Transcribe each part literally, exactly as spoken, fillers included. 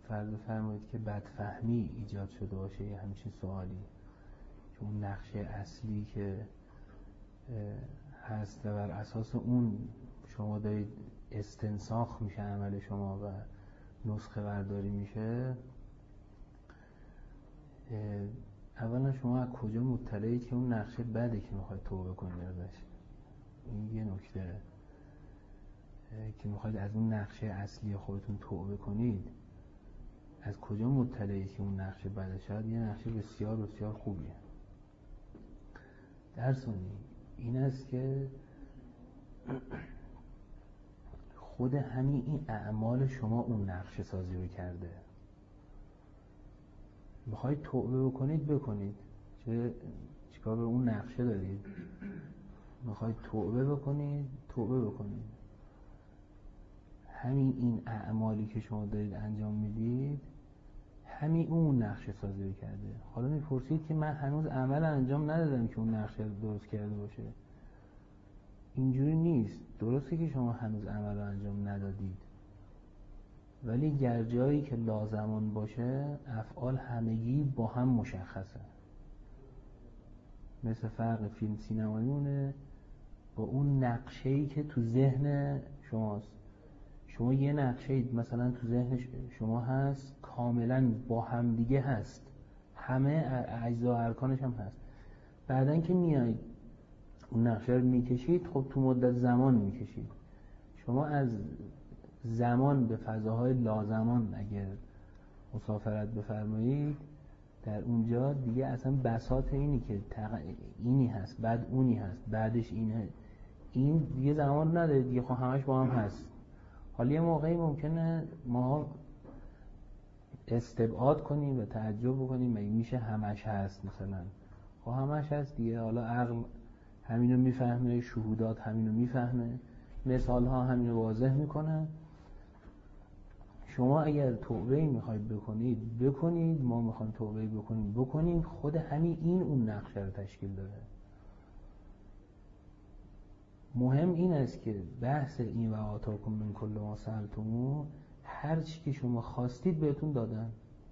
فرض بفرمایید که بدفهمی ایجاد شده باشه یه همچین سوالی، چون اون نقشه اصلی که هست و بر اساس اون شما دارید استنساخ میشه عمل شما و نسخه برداری میشه، اولا شما از کجا مطلعید که اون نقشه بده که میخواید توبه کنید ازش؟ این یه نکته که میخواید از اون نقشه اصلی خودتون توبه کنید، از کجا مطلعید که اون نقشه بده؟ شاید یه نقشه بسیار بسیار خوبیه. درس این است که خود همین این اعمال شما اون نقشه سازی رو کرده. میخواید توبه بکنید بکنید، چه چیکار به اون نقشه دارید؟ میخواید توبه بکنید توبه بکنید. همین این اعمالی که شما دارید انجام میدید همین اون نقشه سازی رو کرده. حالا میپرسید که من هنوز عمل انجام ندادم که اون نقشه رو درست کرده باشه. اینجوری نیست. درسته که شما هنوز عمل رو انجام ندادید، ولی گر جایی که لازمان باشه افعال همگی با هم مشخصه. مثل فرق فیلم سینماییونه با اون نقشه‌ای که تو ذهن شماست. شما یه نقشه‌ای مثلا تو ذهن شما هست، کاملا با هم دیگه هست، همه اجزا و ارکانش هم هست. بعدن که میایید اون نقشه رو میکشید، خب تو مدت زمان میکشید. شما از زمان به فضاهای لازمان اگر مسافرت بفرمایید، در اونجا دیگه اصلا بساط اینی که تق... اینی هست، بعد اونی هست، بعدش اینه، این دیگه زمان نداره دیگه، خب همش با هم هست. حالا یه موقعی ممکنه ما استبعاد کنیم و تعجب بکنیم مگه میشه همش هست؟ مثلا خب همش هست دیگه. حالا عقل همینو میفهمه، شهودات همینو میفهمه، مثال ها همینو واضح میکنه. شما اگر توبه میخواید بکنید بکنید، ما میخوایم توبه بکنیم بکنیم. خود همین این اون نقشه رو تشکیل داده. مهم این است که بحث این و آتاکم من کل ما سألتموه، هر چی که شما خواستید بهتون دادن.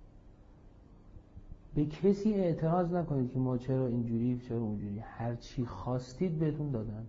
به کسی اعتراض نکنید که ما چرا اینجوری چرا اونجوری. هر چی خواستید بهتون دادن.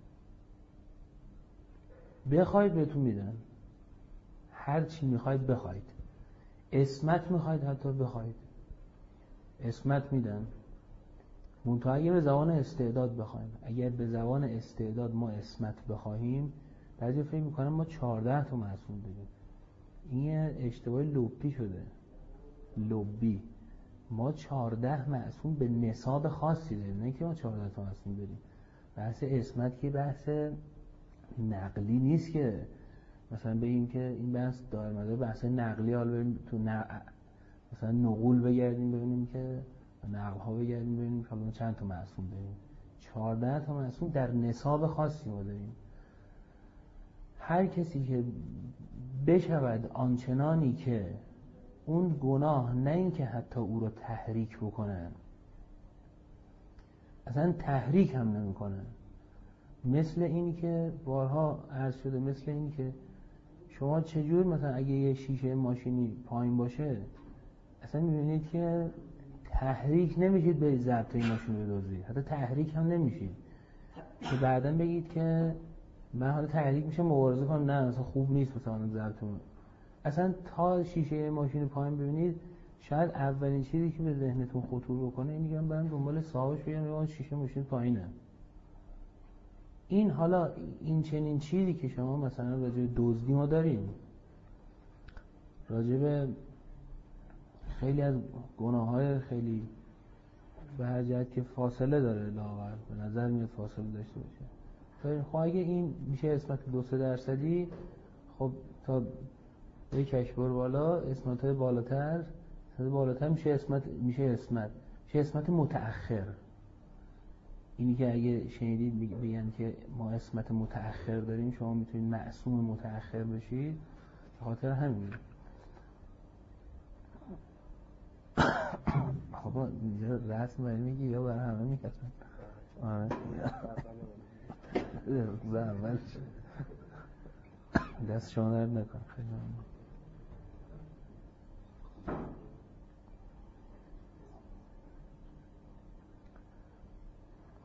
بخواید بهتون میدن. هر چی میخواید بخواید. اسمت میخواید حتی بخواید اسمت میدن. منتها اگه به زبان استعداد بخوایم، اگر به زبان استعداد ما اسمت بخواهیم، بعضی فکر میکنن ما چهارده تا معصوم داریم. این اشتباه لبی شده. لبی ما چهارده معصوم به نصاب خاصی داریم، نه که ما چهارده تا معصوم داریم. بحث اسمت که بحث نقلی نیست که مثلا بگیم که این بحث دائر مدار بحث نقلی، حالا بریم تو نق... مثلا نقول بگردیم ببینیم که نقل ها بگردیم ببینیم که حالا چند تا معصوم داریم. چهارده تا معصوم در نصاب خاصی ما داریم. هر کسی که بشود آنچنانی که اون گناه، نه این که حتی او رو تحریک بکنن، اصلا تحریک هم نمی کنن. مثل اینی که بارها عرض شده، مثل اینی که شما چجور مثلا اگه یه شیشه ماشینی پایین باشه، اصلا میبینید که تحریک نمیشید به ضبط این ماشین رو بدزدید، حتی تحریک هم نمیشید که بعداً بگید که من حالا تحریک میشه مبارزه کنم، نه مثلا خوب نیست مثلا ضبطمون. اصلا تا شیشه ماشین پایین ببینید، شاید اولین چیزی که به ذهنتون خطور بکنه اینه که من برم دنبال صاحبش بگم اون شیشه ماشین پایینه. این حالا این چنین چیزی که شما مثلا راجع به دزدی ما داریم، راجع به خیلی از گناه‌های خیلی به هر جهت که فاصله داره لاغر به نظر میاد فاصله داشته باشه. خب اگه این میشه اسمت دو سه درصدی، خب تا یک کشبر بالا اسمت‌های بالاتر بالاتر میشه اسمت میشه اسمت میشه اسمت متأخر. اینی که اگه شنیدید بگن که ما اسمت متأخر داریم، شما میتونید معصوم متأخر بشید، به خاطر همین. خب اینجا رسم برای میگی یا برای همه میکسن؟ آره اول دست شما درد نکن. خیلی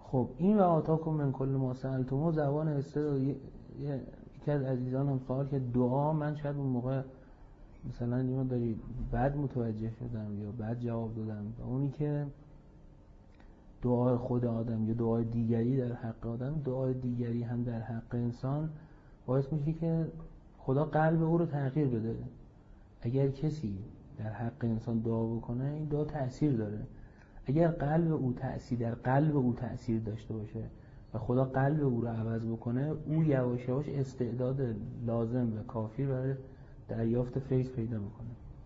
خب این و آتاکم من کل ما سألتموه زبان استعداد. یکی از عزیزان هم سوال که دعا، من شاید اون موقع مثلا اینو داری بعد متوجه شدم یا بعد جواب دادم، و اونی که دعای خود آدم یا دعای دیگری در حق آدم، دعای دیگری هم در حق انسان باعث میشه که خدا قلب او رو تغییر بده. اگر کسی در حق انسان دعا بکنه این دعا تأثیر داره. اگر قلب او تأثیر در قلب او تأثیر داشته باشه و خدا قلب او رو عوض بکنه، او یواش یواش استعداد لازم و کافی برای دریافت فیض پیدا میکنه.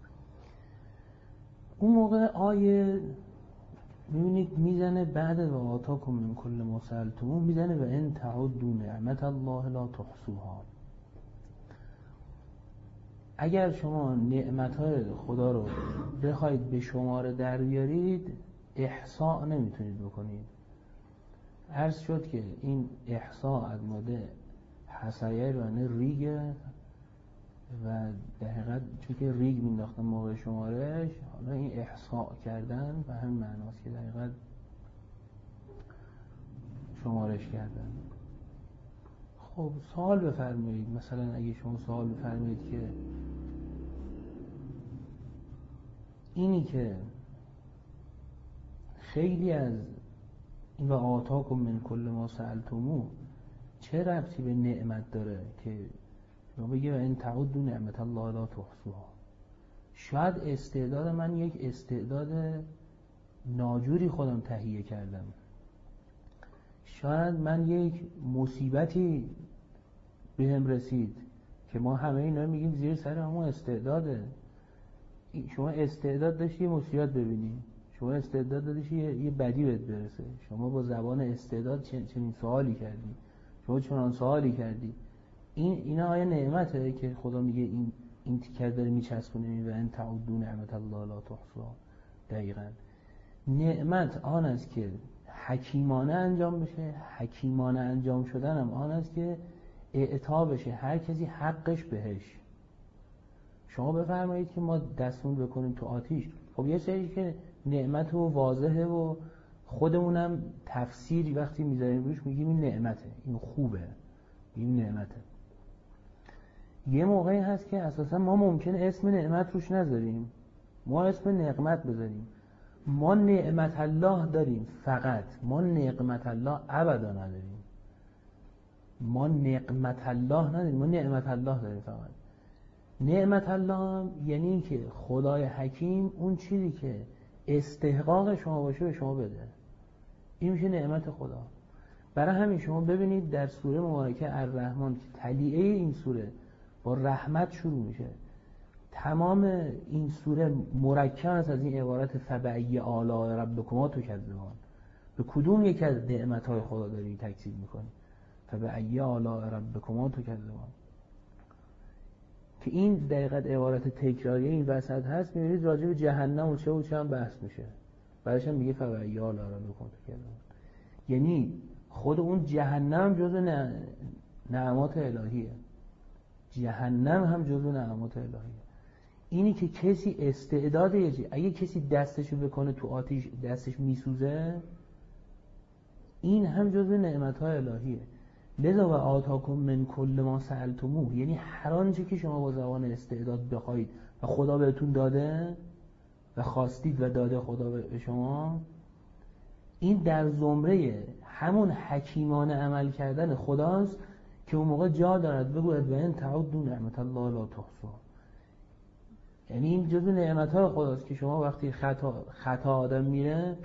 اون موقع آیه میبینید میزنه بعد و آتاکم من کل ما سألتموه، میزنه و ان تعدوا نعمت الله لا تحصوها. اگر شما نعمت‌های خدا رو بخواید به شماره در بیارید احصاء نمیتونید بکنید. عرض شد که این احصاء از ماده حسایه رو ریگه و در حقیقت چون که ریگ مینداختن موقع شمارش، حالا این احصاء کردن به همین معناست که در حقیقت شمارش کردن. خب سوال بفرمایید، مثلا اگه شما سوال بفرمایید که اینی که خیلی از این و آتاکم من کل ما سألتموه چه ربطی به نعمت داره که شما بگه و ان تعدوا نعمت الله لا تحصوها. شاید استعداد من یک استعداد ناجوری خودم تهیه کردم، شاید من یک مصیبتی بهم رسید که ما همه اینا میگیم زیر سر همون استعداده. شما استعداد داشتی یه مصیبت ببینی، شما استعداد داشتی یه بدی بهت برسه، شما با زبان استعداد چنین سوالی کردی، شما چنان سوالی کردی. این اینا آیا نعمته که خدا میگه این این تیکر داره میچسبونه و ان تعدوا نعمت الله لا تحصوها؟ دقیقاً نعمت آن است که حکیمانه انجام بشه. حکیمانه انجام شدن هم آن است که اعطا بشه هر کسی حقش بهش. شما بفرمایید که ما دستمون بکنیم تو آتیش، خب یه سری که نعمت و واضحه و خودمونم تفسیری وقتی میذاریم روش میگیم این نعمته، این خوبه، این نعمته. یه موقعی هست که اساسا ما ممکنه اسم نعمت روش نذاریم، ما اسم نقمت بذاریم. ما نعمت الله داریم فقط، ما نقمت الله ابدا نداریم. ما نقمت الله نداریم، ما نعمت الله داریم فقط. نعمت الله یعنی این که خدای حکیم اون چیزی که استحقاق شما باشه به شما بده، این میشه نعمت خدا. برای همین شما ببینید در سوره مبارکه الرحمن که تلیعه این سوره با رحمت شروع میشه، تمام این سوره مرکب است از این عبارت فبأی آلاء ربکما تکذبان. به کدوم یک از نعمت‌های خدا داری تکذیب میکنی؟ فبأی آلاء ربکما تکذبان. که این دقیقاً عبارت تکراریه این وسط هست، میبینید راجع به جهنم و چه و چه هم بحث میشه، بعدش هم میگه فبأی آلاء ربکما تکذبان. یعنی خود اون جهنم جزء نعمات الهیه، جهنم هم جزء نعمات الهیه. اینی که کسی استعداد یه چیز، اگه کسی دستشو بکنه تو آتیش دستش میسوزه، این هم جزء نعمت‌های الهیه. لذا و آتاکم من کل ما سألتموه، یعنی هر آنچه که شما با زبان استعداد بخواید و خدا بهتون داده و خواستید و داده خدا به شما، این در زمره همون حکیمانه عمل کردن خداست که اون موقع جا دارد بگوید و ان تعدوا نعمت الله لا تحصوها. یعنی این جزو نعمت‌های خداست که شما وقتی خطا خطا آدم میره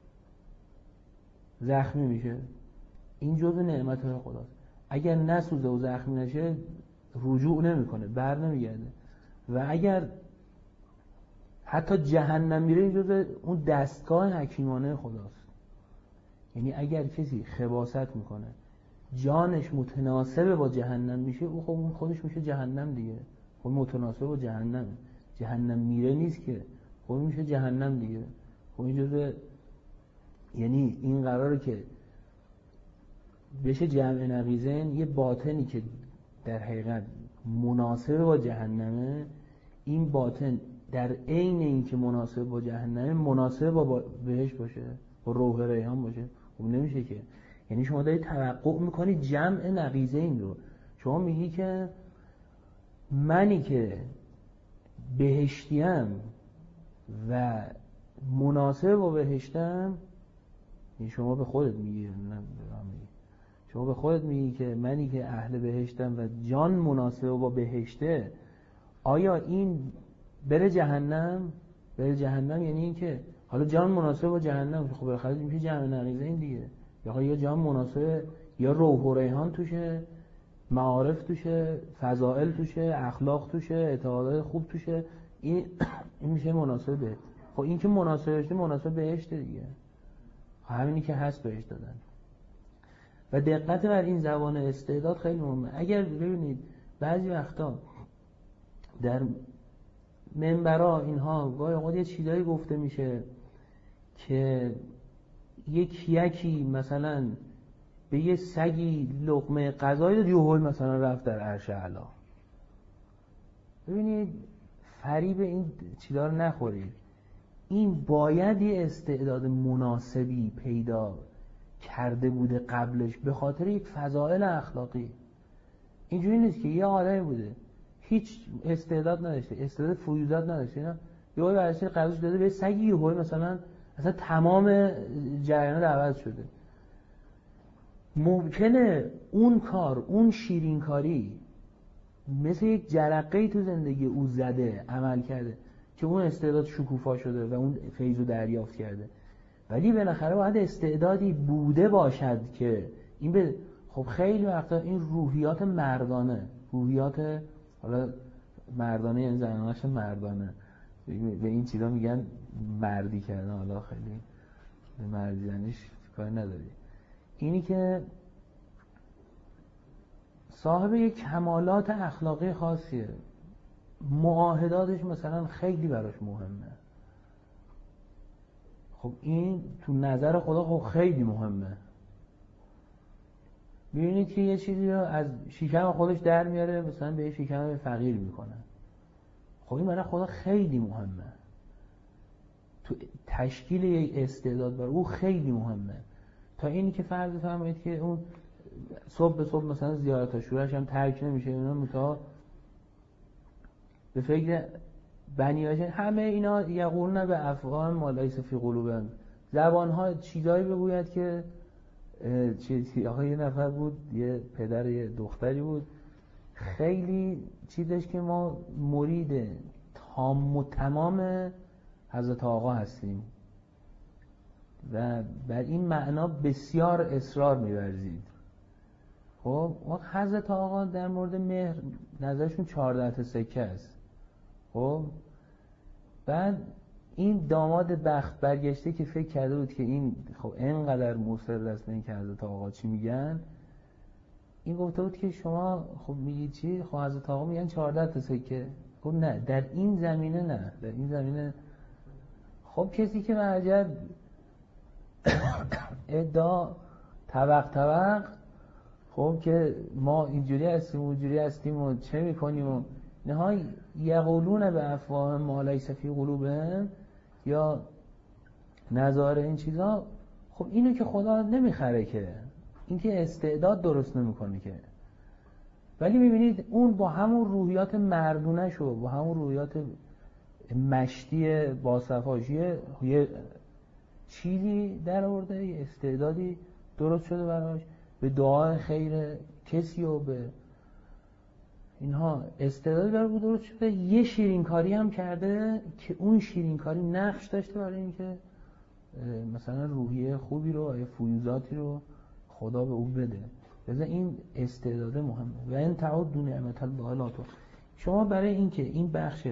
زخمی میشه، این جزو نعمت‌های خداست. اگر نسوزه و زخمی نشه رجوع نمیکنه، بر نمیگرده. و اگر حتی جهنم میره این جزو اون دستگاه حکیمانه خداست. یعنی اگر کسی خباثت میکنه جانش متناسب با جهنم میشه، او خب خودش میشه جهنم دیگه، خب متناسب با جهنم. جهنم میره نیست که، خب میشه جهنم دیگه. خب این جزء، یعنی این قراره که بشه جمع نقیضین، یه باطنی که در حقیقت مناسب با جهنمه، این باطن در عین این که مناسب با جهنمه مناسب با بهش باشه، با روح ریحان باشه، خب نمیشه که. یعنی شما دارید توقع میکنید جمع نقیضه این رو. شما میگی که منی که بهشتیم و مناسب با بهشتم، این شما به خودت میگی، نه میگی. شما به خودت میگی که منی که اهل بهشتم و جان مناسب با بهشته، آیا این بره جهنم؟ بره جهنم یعنی این که حالا جان مناسب با جهنم، خب بالاخره میشه جمع نقیضه این دیگه. یا یا جان مناسب، یا روح و ریحان توشه، معارف توشه، فضائل توشه، اخلاق توشه، اعتقادات خوب توشه، این این میشه مناسب بهشت. خب این که مناسب بهشته، مناسب بهشت دیگه، همینی که هست بهش دادن. و دقت بر این زبان استعداد خیلی مهمه. اگر ببینید بعضی وقتا در منبرها اینها گاهی اوقات یه چیزایی گفته میشه که یک یکی مثلا به یه سگی لقمه غذایی داد، یهو مثلا رفت در عرش اعلی. ببینید فریب این چیزا رو نخورید. این باید یه استعداد مناسبی پیدا کرده بوده قبلش به خاطر یک فضائل اخلاقی. اینجوری نیست که یه آدمی بوده هیچ استعداد نداشته، استعداد فیوزات نداشته، اینا یهو برای قضاش داده به سگی، یهو مثلا اصلا تمام جریان عوض شده. ممکنه اون کار، اون شیرین کاری مثل یک جرقه‌ای تو زندگی او زده، عمل کرده که اون استعداد شکوفا شده و اون فیض رو دریافت کرده، ولی بالاخره باید استعدادی بوده باشد که این به خب خیلی وقتا این روحیات مردانه، روحیات حالا مردانه یعنی زنانش مردانه، به این چیزا میگن مردی کردن، حالا خیلی به مردی زنیش کاری نداری. اینی که صاحب یک کمالات اخلاقی خاصیه، معاهداتش مثلا خیلی براش مهمه. خب این تو نظر خدا خب خیلی مهمه. ببینید که یه چیزی رو از شکم خودش در میاره، مثلا به شکم فقیر میکنه. خب این برای خدا خیلی مهمه. تو تشکیل یک استعداد برای او خیلی مهمه. تا اینی که فرض فرمایید که اون صبح به صبح مثلا زیارت عاشوراش هم ترک نمیشه، اینا متا به فکر بنی هاشم، همه اینا یقولون به افواه ما لیس فی قلوبهم، زبانها چیزایی بگوید که چیزی. آقا یه نفر بود، یه پدر یه دختری بود، خیلی چیزش که ما مرید تام و تمام حضرت آقا هستیم و بر این معنا بسیار اصرار می‌ورزید. خب حضرت آقا در مورد مهر نظرشون چهارده تا سکه است. خب بعد این داماد بخت برگشته که فکر کرده بود که این خب اینقدر مصر است به این که حضرت آقا چی میگن، این گفته بود که شما خب میگی چی؟ خب حضرت آقا میگن چهارده تا سکه. خب نه، در این زمینه نه، در این زمینه خب کسی که مرجع ادعا طبق طبق، خب که ما اینجوری هستیم و اونجوری هستیم و چه میکنیم و نهای یقولون به افواه ما لیس فی قلوبهم یا نظاره این چیزا، خب اینو که خدا نمیخره که، این که استعداد درست نمیکنه که. ولی میبینید اون با همون روحیات مردونه شو، با همون روحیات مشتی باصفاش یه چیزی در آورده، یه استعدادی درست شده براش، به دعای خیر کسی و به اینها استعدادی برای بود درست شده. یه شیرینکاری هم کرده که اون شیرینکاری نقش داشته برای اینکه مثلا روحیه خوبی رو یا فیوزاتی رو خدا به او بده. لذا این استعداد مهمه. و این تعود نعمت الله لا تحصوها. شما برای اینکه این بخش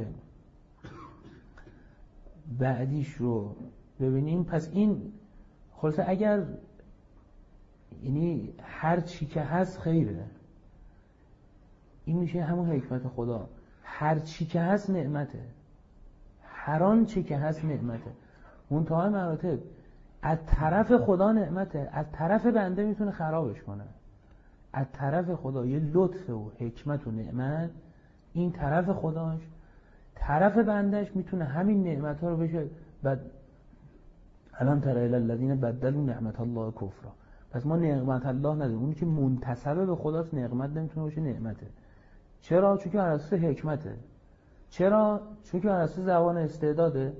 بعدیش رو ببینیم، پس این خلاصه اگر یعنی هر چی که هست خیره، این میشه همون حکمت خدا. هر چی که هست نعمته، هر آن چی که هست نعمته. منتهای مراتب از طرف خدا نعمته، از طرف بنده میتونه خرابش کنه. از طرف خدا یه لطف و حکمت و نعمت، این طرف خداش، طرف بندش میتونه همین نعمت ها رو بشه و الان تر الی الذین بدلوا نعمت الله کفرا. پس ما نعمت الله نداریم. اونی که منتسب به خداست نعمت نمیتونه باشه نعمته. چرا؟ چون که بر اساس حکمته. چرا؟ چون که بر اساس زبان استعداده.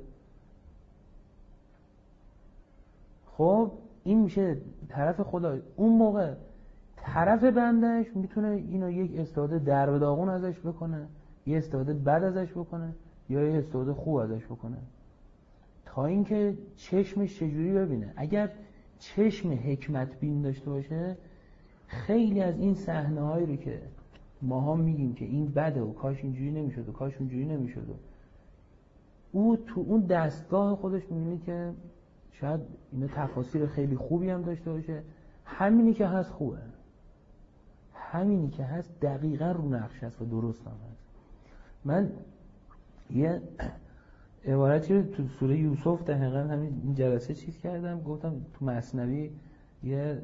خب این میشه طرف خدا. اون موقع طرف بندش میتونه اینو یک استفاده در به داغون ازش بکنه، یه استفاده بد ازش بکنه، یا یه استفاده خوب ازش بکنه، تا اینکه چشمش چجوری ببینه. اگر چشم حکمت بین داشته باشه، خیلی از این صحنه هایی رو که ماها میگیم که این بده و کاش اینجوری نمیشد و کاش اونجوری نمیشد، او تو اون دستگاه خودش میبینه که شاید اینا تفاسیر خیلی خوبی هم داشته باشه. همینی که هست خوبه، همینی که هست دقیقا رو نقش هست و درست هم هست. من یه عبارتی رو تو سوره یوسف دقیقا همین این جلسه چیز کردم، گفتم تو مثنوی یه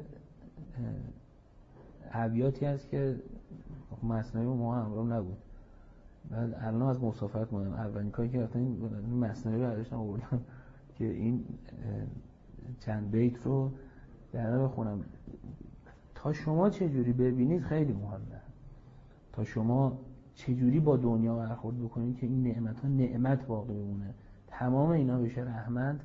ابیاتی هست که مثنوی ما همراه نبود، بعد الان از مسافرت مهم اولین کاری که رفتم این مثنوی رو برداشتم آوردم که این چند بیت رو در بخونم. تا شما چجوری ببینید خیلی مهمه، تا شما چجوری با دنیا برخورد بکنید که این نعمت ها نعمت باقی بمونه. تمام اینا بشه رحمت.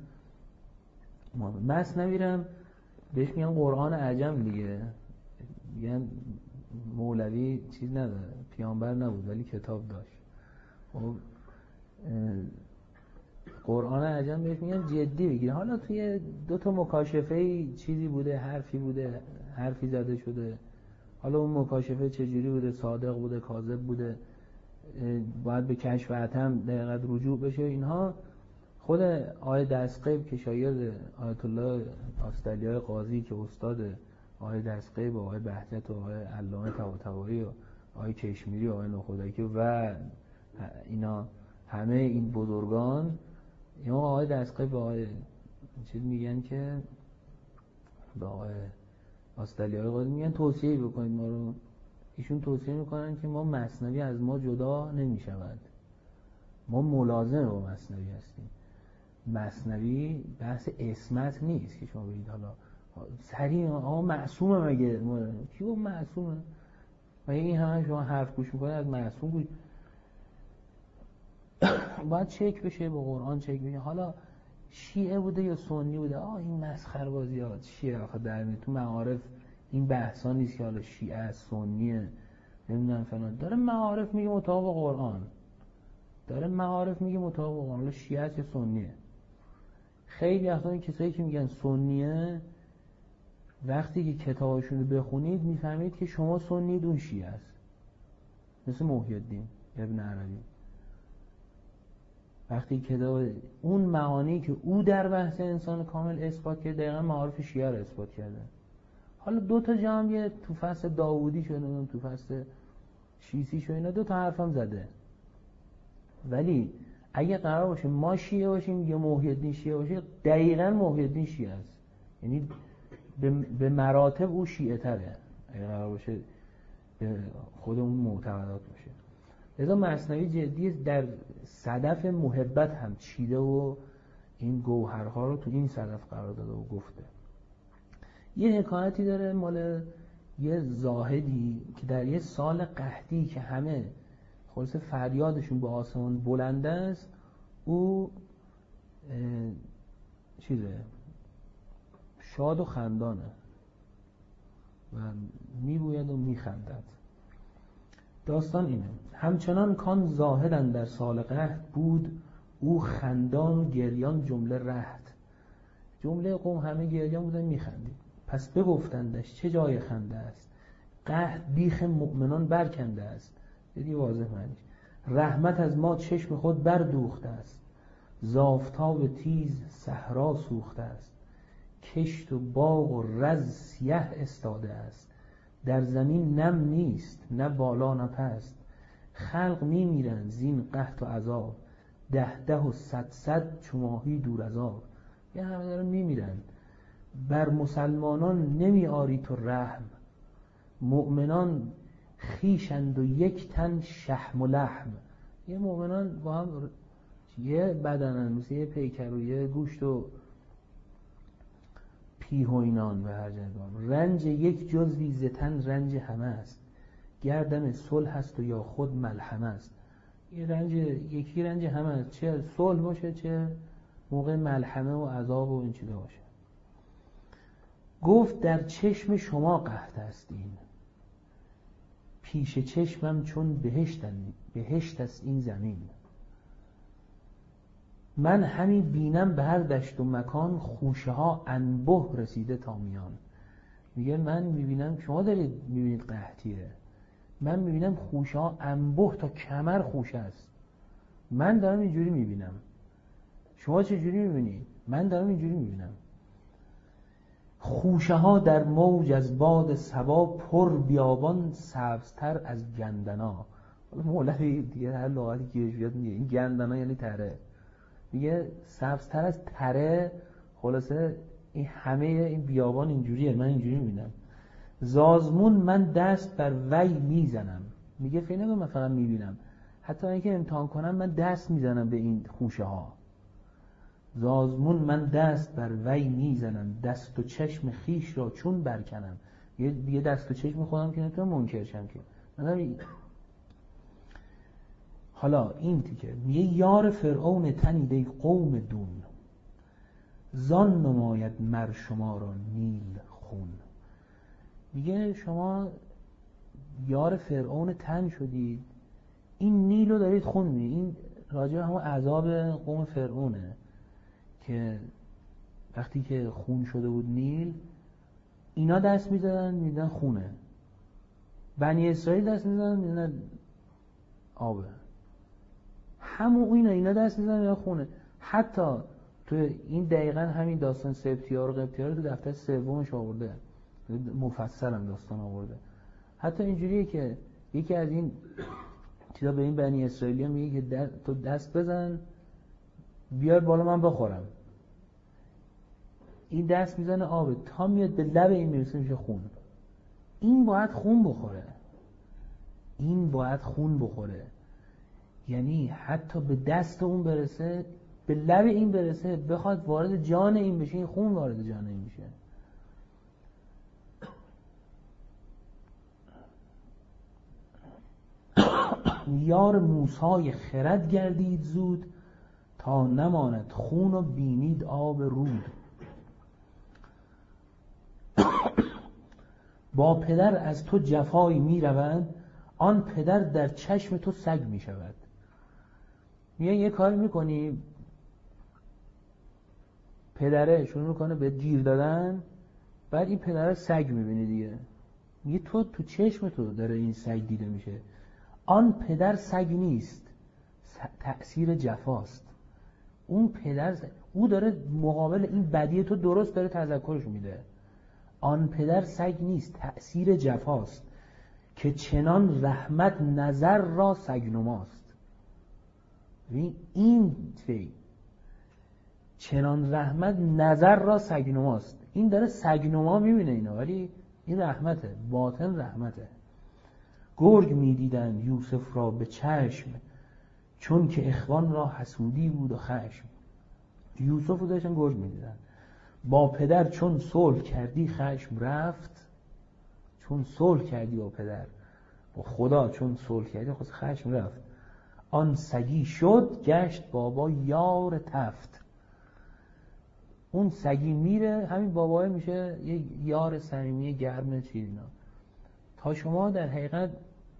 مثنوی رو بهش میگن قرآن عجم دیگه، میگن مولوی چیز نداره، پیامبر نبود ولی کتاب داشت. خب قرآن عجم بهش میگن جدی بگیر. حالا توی دو تا مکاشفه چیزی بوده، حرفی بوده، حرفی زده شده، حالا اون مکاشفه چجوری بوده، صادق بوده، کاذب بوده، باید به کشف حتم دقیقاً رجوع بشه. اینها خود آقای دستقیب که شاگرد آیت الله آستالیای قاضی که استاد آقای دستقیب و آقای بهجت و آقای علامه طباطبایی و آقای کشمیری و آقای نخودکی و اینا همه این بزرگان، یا آقای دستقیب و آقای چیز میگن که با آقای آستالیای قاضی میگن توصیه بکنید ما رو. ایشون توصیه میکنن که ما مثنوی از ما جدا نمیشود، ما ملازم با مثنوی هستیم. مثنوی بحث اسمت نیست که شما بگید حالا سریع آقا معصومه، مگه کی گفت معصومه؟ مگه این همه شما حرف گوش میکنید از معصوم گوش باید چک بشه، با قرآن چک بشه. حالا شیعه بوده یا سنی بوده، آه این مسخره بازیات شیعه آخه در میاد تو معارف این بحثا نیست که حالا شیعه است سنیه نمیدونم فلان. داره معارف میگه مطابق قرآن، داره معارف میگه مطابق قرآن، حالا شیعه است یا سنیه. خیلی وقتا این کسایی که میگن سنیه، وقتی که کتابشون رو بخونید میفهمید که شما سنید اون شیعه است. مثل محی الدین ابن عربی، وقتی کتاب اون معانی که او در بحث انسان کامل اثبات کرده دقیقا معارف شیعه رو اثبات کرده. حالا دو تا جمعیه تو فصل داوودی شده، تو فصل شیسی شده، اینا دو تا حرفم زده. ولی اگه قرار باشه ما شیعه باشیم یا محی الدین شیعه باشه، دقیقاً محی الدین شیعه است، یعنی به مراتب او شیعه تره اگه قرار باشه به خود اون معتقدات باشه. لذا مثنوی جدی در صدف محبت هم چیده و این گوهرها رو تو این صدف قرار داده و گفته. یه حکایتی داره مال یه زاهدی که در یه سال قحطی که همه خلاص فریادشون به آسمان بلند است، او چیزه شاد و خندانه و میبوید و میخندد. داستان اینه: همچنان کان زاهدن در سال قحط بود، او خندان و گریان جمله رهت. جمله قوم همه گریان بودن میخندید. پس بگفتندش چه جای خنده است، قحط بیخ مؤمنان برکنده است. دیدی واضح معنیش. رحمت از ما چشم خود بردوخته است، زافتاب تیز صحرا سوخته است. کشت و باغ و رز سیه استاده است، در زمین نم نیست نه بالا نه پست. خلق میمیرند زین قحط و عذاب، ده ده و صد صد چو ماهی دور از آب. یه همه دارن میمیرند. بر مسلمانان نمی آری تو رحم، مؤمنان خیشند و یک تن شحم و لحم. یه مؤمنان با هم یه بدنن، مثل یه پیکر و یه گوشت و پیهوینان و هرجگان، رنج یک جزوی ز تن رنج همه است، گردن صلح است و یا خود ملحمه است. یه رنج یکی رنج همه است، چه صلح باشه چه موقع ملحمه و عذاب و این چیزا باشه. گفت در چشم شما قحط است این، پیش چشمم چون بهشت بهشت است این زمین. من همین بینم به هر دشت و مکان، خوشه ها انبه رسیده تا میان. میگه من میبینم، شما دارید میبینید قحطیه، من میبینم خوشه ها انبه تا کمر خوشه است. من دارم اینجوری میبینم، شما چه جوری میبینید؟ من دارم اینجوری میبینم. خوشه ها در موج از باد صبا، پر بیابان سبزتر از گندنا. مولد دیگه هر لغتی گیرش بیاد میگه این گندنا یعنی تره، میگه سبزتر از تره. خلاصه این همه این بیابان اینجوریه، من اینجوری میبینم. زازمون من دست بر وی میزنم، میگه فکر نکن من فقط میبینم، حتی اینکه امتحان کنم من دست میزنم به این خوشه ها. زازمون من دست بر وی میزنم، دست و چشم خیش را چون برکنم. یه دست و چشم خودم که نتونم منکر شم که من. حالا این تیکه میگه یار فرعون تنیده قوم دون، زان نماید مر شما را نیل خون. میگه شما یار فرعون تن شدید، این نیل رو دارید خون می‌ریزید. این راجع به همون عذاب قوم فرعونه که وقتی که خون شده بود نیل، اینا دست می‌زدن می‌دیدن خونه، بنی اسرائیل دست می‌زدن می‌دیدن آبه، همون اینا اینا دست می‌زدن می‌دیدن خونه. حتی تو این دقیقاً همین داستان سبتی‌ها و قبطی‌ها رو تو دفتر سومش آورده، مفصل هم داستان آورده. حتی اینجوریه که یکی از این چیزا به این بنی اسرائیلی میگه که تو دست بزن بیار بالا من بخورم. این دست میزنه آب تا میاد به لب این میرسه میشه خون. این باید خون بخوره، این باید خون بخوره، یعنی حتی به دست اون برسه، به لب این برسه، بخواد وارد جان این بشه، این خون وارد جان این میشه. یار موسی خرد گردید زود، تا نماند خون و بینید آب رود. با پدر از تو جفایی می روند، آن پدر در چشم تو سگ می شود. میگه یه کاری میکنی، پدره شروع میکنه به گیر دادن، بعد این پدره سگ میبینی دیگه. میگه تو تو چشم تو داره این سگ دیده میشه. آن پدر سگ نیست، تأثیر جفاست. اون پدر او داره مقابل این بدی تو درست داره تذکرش میده. آن پدر سگ نیست، تأثیر جفاست، که چنان رحمت نظر را سگنماست. این فی چنان رحمت نظر را سگنماست، این داره سگنما میبینه اینا، ولی این رحمته، باطن رحمته. گرگ میدیدن یوسف را به چشم، چون که اخوان را حسودی بود و خشم. یوسف رو داشتن گرگ میدیدن. با پدر چون صلح کردی خشم رفت، چون صلح کردی با پدر، با خدا چون صلح کردی خود خشم رفت. آن سگی شد گشت بابا یار تفت. اون سگی میره، همین بابای میشه یه یار صمیمی گرم چیزینا. تا شما در حقیقت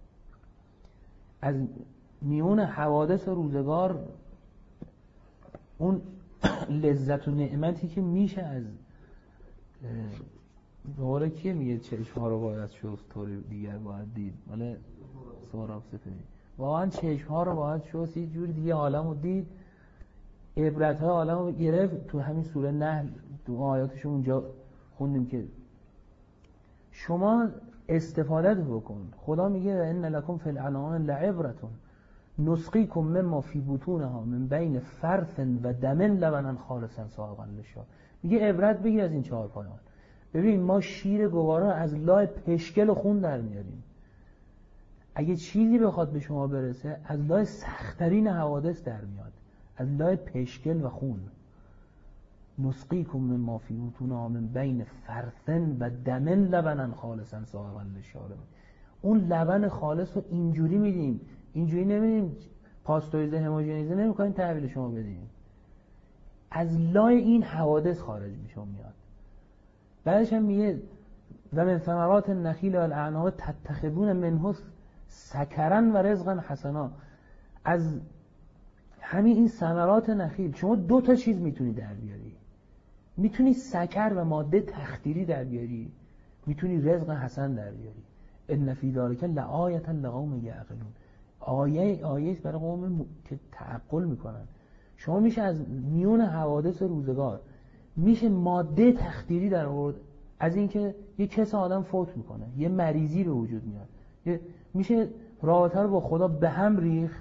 از میون حوادث و روزگار اون لذت و نعمتی که میشه از دوباره کیه میگه چشم ها رو باید شست طوری دیگر باید دید، مال سهراب سپهری. واقعا چشم ها رو باید شست، یه جوری دیگه عالم رو دید، عبرت های عالم رو گرفت. تو همین سوره نحل تو آیاتش اونجا خوندیم که شما استفاده بکن. خدا میگه ان لکم فی الانعام لعبرة نسقیکم مما فی بطونها من بین فرث و دم لبنا خالصا سائغا للشاربین. میگه عبرت بگیر از این چهار پایان. ببین ما شیر گوارا از لای پشکل و خون در میاریم. اگه چیزی بخواد به شما برسه از لای سخت‌ترین حوادث در میاد، از لای پشکل و خون. نسقیکم مما فی بطونها من بین فرث و دم لبنا خالصا سائغا للشاربین. اون لبن خالص رو اینجوری میدیم، اینجوری نمیدیم پاستوریزه هموژنیزه نمیکنیم تحویل شما بدیم، از لای این حوادث خارج میشه میاد. بعدش هم میگه و من ثمرات النخیل والاعناب تتخذون منه سکرا و رزقا حسنا. از همین این ثمرات نخیل شما دو تا چیز میتونی در بیاری، میتونی سکر و ماده تخدیری در بیاری، میتونی رزق حسن در بیاری. ان فی ذلک لآیة لقوم یعقلون. آیه آیه برای قوم که تعقل میکنن. شما میشه از میون حوادث روزگار میشه ماده تخدیری در آورد، از اینکه یه کس آدم فوت میکنه، یه مریضی به وجود میاد، یه میشه رابطه رو با خدا به هم ریخت،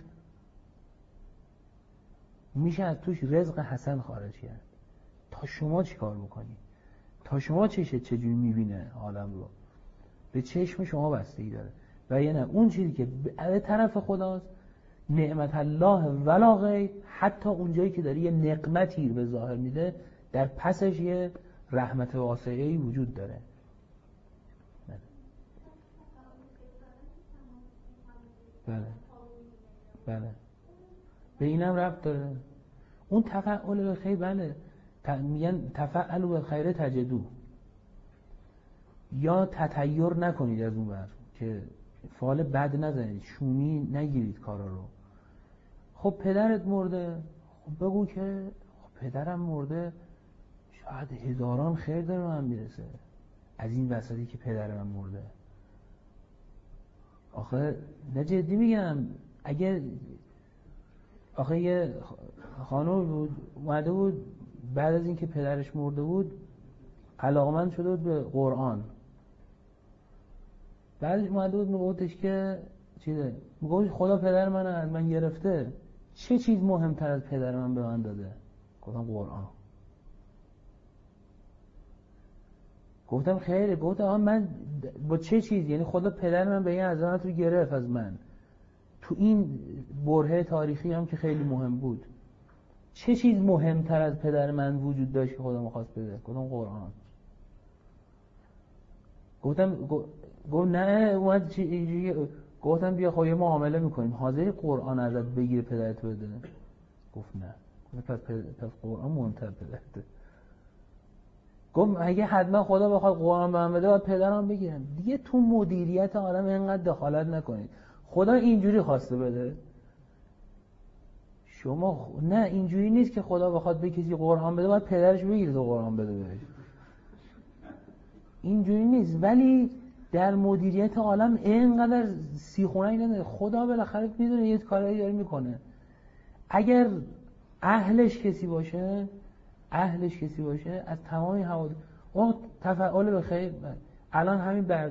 میشه از توش رزق حسن خارج کرد. تا شما چی کار بکنی؟ تا شما چشه چجوری میبینه عالم رو؟ به چشم شما بستگی داره. و یه نه اون چیزی که به طرف خداست نعمت الله ولا غیر، حتی اونجایی که داره یه نقمتی به ظاهر میده در پسش یه رحمت واسعی وجود داره. بله بله به اینم ربط داره. اون تفعل به خیر، بله میگن تفعل به خیر تجدو، یا تطیر نکنید از اون بر که فعال بد نزنید، شومی نگیرید کارا رو. خب پدرت مرده، خب بگو که خب پدرم مرده، شاید هزاران خیر داره من میرسه از این وسطی که پدر من مرده. آخه نه جدی میگم، اگه آخه یه خانومی بود اومده بود بعد از اینکه پدرش مرده بود علاقمند شده بود به قرآن، بعدش اومده بود میگفتش که چیزه، میگفت خدا پدر من از من گرفته، چه چیز مهمتر از پدر من به من داده؟ گفتم قرآن. گفتم خیره. گفت آها من با چه چیز؟ یعنی خدا پدر من به این عظمت رو گرفت از من تو این برهه تاریخی هم که خیلی مهم بود. چه چیز مهمتر از پدر من وجود داشت که خدا می‌خواست بده؟ گفتم قرآن. گفتم گفت نه اومد چی؟ گفتم بیا خب یه معامله میکنیم، حاضری قرآن ازت بگیره پدرت بده؟ گفت نه. گفت پس, پس قرآن مهمتر پدرت. گفت اگه حتما خدا بخواد قرآن به من بده باید پدرم بگیرم. دیگه تو مدیریت آدم اینقدر دخالت نکنید. خدا اینجوری خواسته بده، شما نه اینجوری نیست که خدا بخواد به کسی قرآن بده باید پدرش بگیره تو قرآن بده بهش. اینجوری نیست. ولی در مدیریت عالم اینقدر سیخونه‌ای نداره. خدا بالاخره میدونه یه کاری داره میکنه. اگر اهلش کسی باشه اهلش کسی باشه از تمامی حوادث اون تفعال به خیر. الان همین بر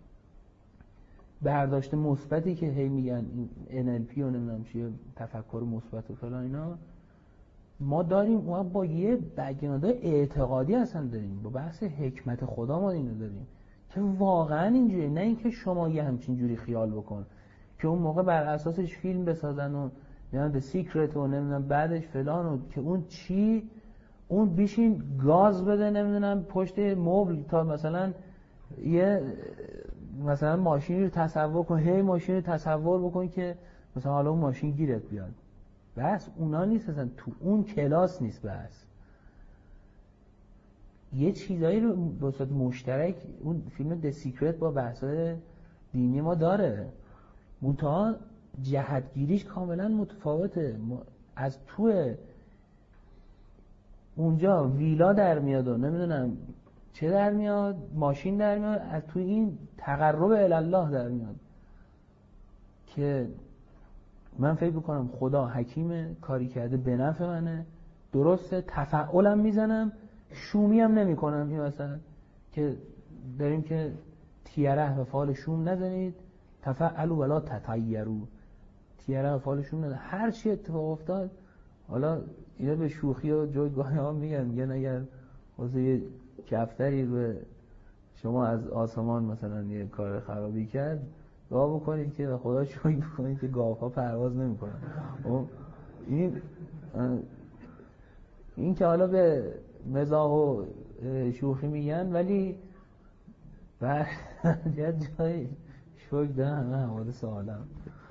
برداشت مثبتی که هی میگن ان ال پی و نمیدونم چیه تفکر مثبت و فلان اینا، ما داریم ما با یه بگناده اعتقادی اصلا داریم، با بحث حکمت خدا ما اینو داریم که واقعا اینجوری، نه اینکه شما یه همچین جوری خیال بکن که اون موقع بر اساسش فیلم بسازن و نمیدونم The Secret و نمیدونم بعدش فلان و که اون چی اون بیشین گاز بده نمیدونم پشت مبل تا مثلا یه مثلا ماشینی رو تصور کن، هی ماشین رو تصور بکن که مثلا حالا اون ماشین گیرت بیاد. بس اونا نیست، اصلا تو اون کلاس نیست. بس یه چیزایی رو به صورت مشترک اون فیلم The Secret با بحث‌های دینی ما داره، منتها جهتگیریش کاملا متفاوته. از تو اونجا ویلا در میاد و نمیدونم چه در میاد، ماشین در میاد، از تو این تقرب الله در میاد که من فکر بکنم خدا حکیم کاری کرده به نفع منه، درسته، تفعولم میزنم، شومی هم نمی کنم. این مثلا که داریم که تیره و فعال شوم نزنید، تفعلوا ولا تطیروا، تیره و فعال شوم نزنید. هر چی اتفاق افتاد، حالا اینا به شوخی و جایگاه ها میگن میگن اگر واسه یه کفتری رو شما از آسمان مثلا یه کار خرابی کرد، دعا بکنید که خدا شکر بکنید که گاوها پرواز نمیکنن. این این که حالا به مزاح و شوخی میگن، ولی بعد یه جای شوک ده همه حوادث عالم.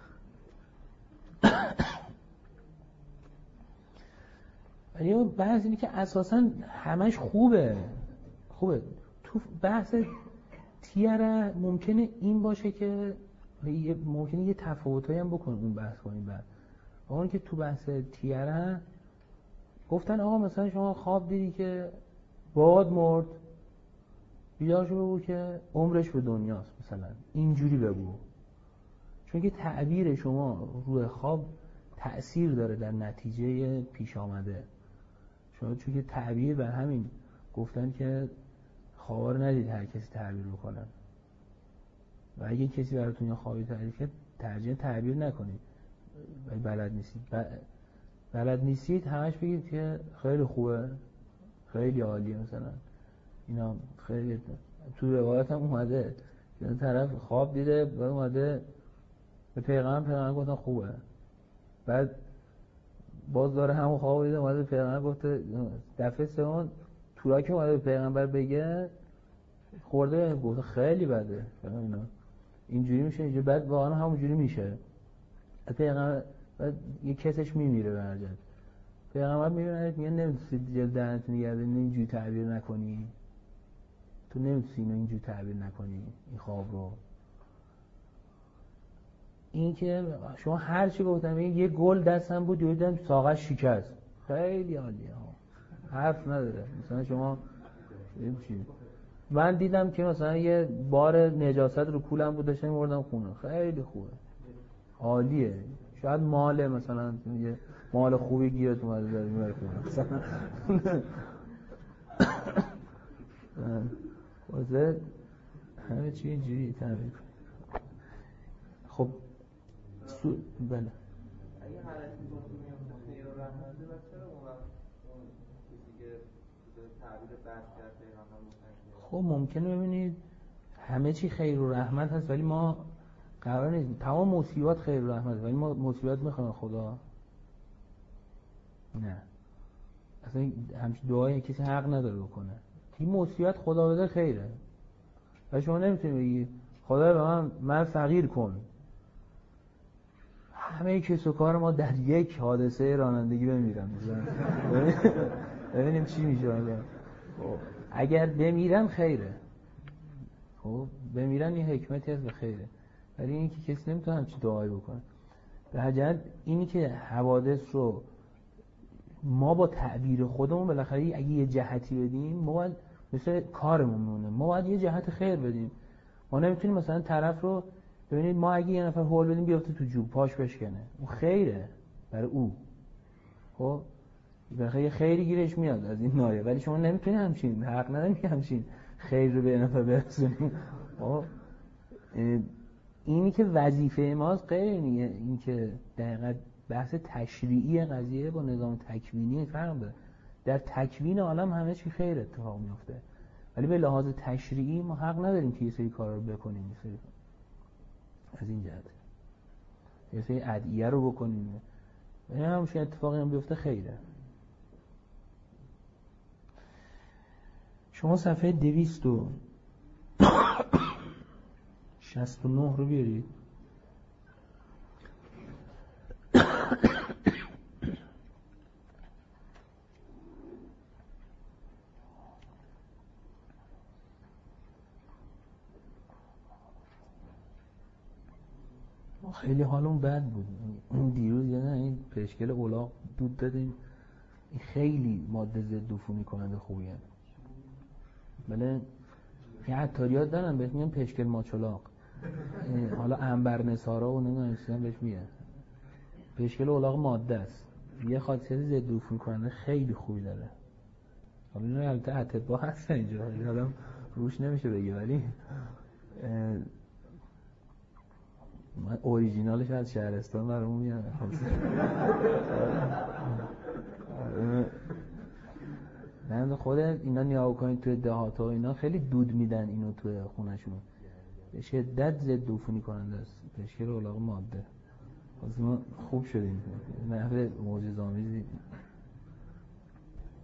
ولی بحث اینه که اساساً همش خوبه خوبه تو بحث تیره ممکنه این باشه که ممکنه یه تفاوتایی هم بکن اون بحث کنیم. بعد اون که تو بحث تیره گفتن آقا مثلا شما خواب دیدی که باد مرد، بیدار شو بگو که عمرش به دنیاست، مثلا اینجوری بگو، چون که تعبیر شما روی خواب تأثیر داره در نتیجه پیش آمده. شما چون که تعبیر، بر همین گفتن که خواب رو ندید هر کسی تعبیر بکنن، و اگه کسی براتون یا خوابی تعریف کرد ترجیح تعبیر نکنید. ولی بلد نیستید بلد نیستید همش بگید که خیلی خوبه، خیلی عالیه، مثلا اینا خیلی. تو روایت هم اومده که طرف خواب دیده و اومده به پیغمبر، پیغمبر گفتن خوبه، بعد باز داره همون خواب دیده اومده به پیغمبر گفته، دفعه سوم تورا که اومده به پیغمبر بگه خورده گفته خیلی بده، اینا اینجوری میشه اینجوری، بعد واقعا همونجوری میشه. پیغمبر بعد یه کسش میمیره برجت، پیغمبر میبینه میگه نمیتونی جلد دهنت نگه داری، اینجوری تعبیر نکنی، تو نمیتونی اینو اینجوری تعبیر نکنی این خواب رو. این که شما هر چی گفتم، یه گل دستم بود دیدم ساقش شکست، خیلی عالیه ها، حرف نداره. مثلا شما من دیدم که مثلا یه بار نجاست رو کولم بود داشتم می‌بردم خونه، خیلی خوبه، عالیه. شاید مال مثلا یه مال خوبی گیرت اومده داری میبری خونه مثلا. واسه همه چی اینجوری تعریف. خب سو... بله اگه حالتی بود خیر و رحمته و چرا اون وقت اون کسی که تعبیر بد کرد پیغمبر گفتن؟ خب ممکنه ببینید همه چی خیر و رحمت هست، ولی ما قرار نیست تمام مصیبت خیر و رحمت، ولی ما مصیبت میخوایم خدا نه، اصلا همچین دعایی کسی حق نداره بکنه. این مصیبت خدا بده خیره، و شما نمیتونید بگی خدا به من من فقیر کن. همه کس و کار ما در یک حادثه رانندگی بمیرن، ببینیم چی میشه. اگر بمیرن خیره، خب بمیرن این حکمتی هست به خیره، ولی این که کسی نمیتونه همچین دعایی بکنه. به هر جهت اینی که حوادث رو ما با تعبیر خودمون بالاخره اگه یه جهتی بدیم، ما باید مثل کارمون مونه، ما باید یه جهت خیر بدیم. ما نمیتونیم مثلا طرف رو ببینید، ما اگه یه نفر هول بدیم بیفته تو جوب پاش بشکنه، اون خیره برای او، خب بالاخره یه خیری گیرش میاد از این نایه، ولی شما نمیتونید همچین حق نداریم که همچین خیر رو به نفر برسونیم. خب اینی که وظیفه ماست غیر این که دقیقاً بحث تشریعی قضیه با نظام تکوینی فرق داره. در تکوین عالم همه چی خیر اتفاق میفته، ولی به لحاظ تشریعی ما حق نداریم که یه سری کارا رو بکنیم، یه سری از این جهت یه سری ادعیه رو بکنیم، یعنی همچین اتفاقی هم بیفته خیره. شما صفحه دویست و شصت و نه رو بیارید. خیلی حالمون بد بود دیروز، یعنی این پشکل اولاغ دود دادیم، این خیلی ماده ضد عفونی کننده خوبیه. بله این عطاریات دارن بهش میگن پشکل ماچولاق، حالا عنبر نثارا و نمیدونم چیزا بهش میگن. پشکل اولاغ ماده است، یه خاصیت ضد عفونی کننده خیلی خوبی داره. حالا اینا البته اطباء هستن اینجا، حالا روش نمیشه بگی، ولی من اوریجینالش از شهرستان برامون میاد. نه خود اینا نیا کنید توی دهات‌ها اینا خیلی دود میدن اینو توی خونه‌شون، به شدت ضد عفونی کننده است، پشکل اولاغ ماده. واسه ما خوب شدیم، نحوه معجزه‌آمیزی.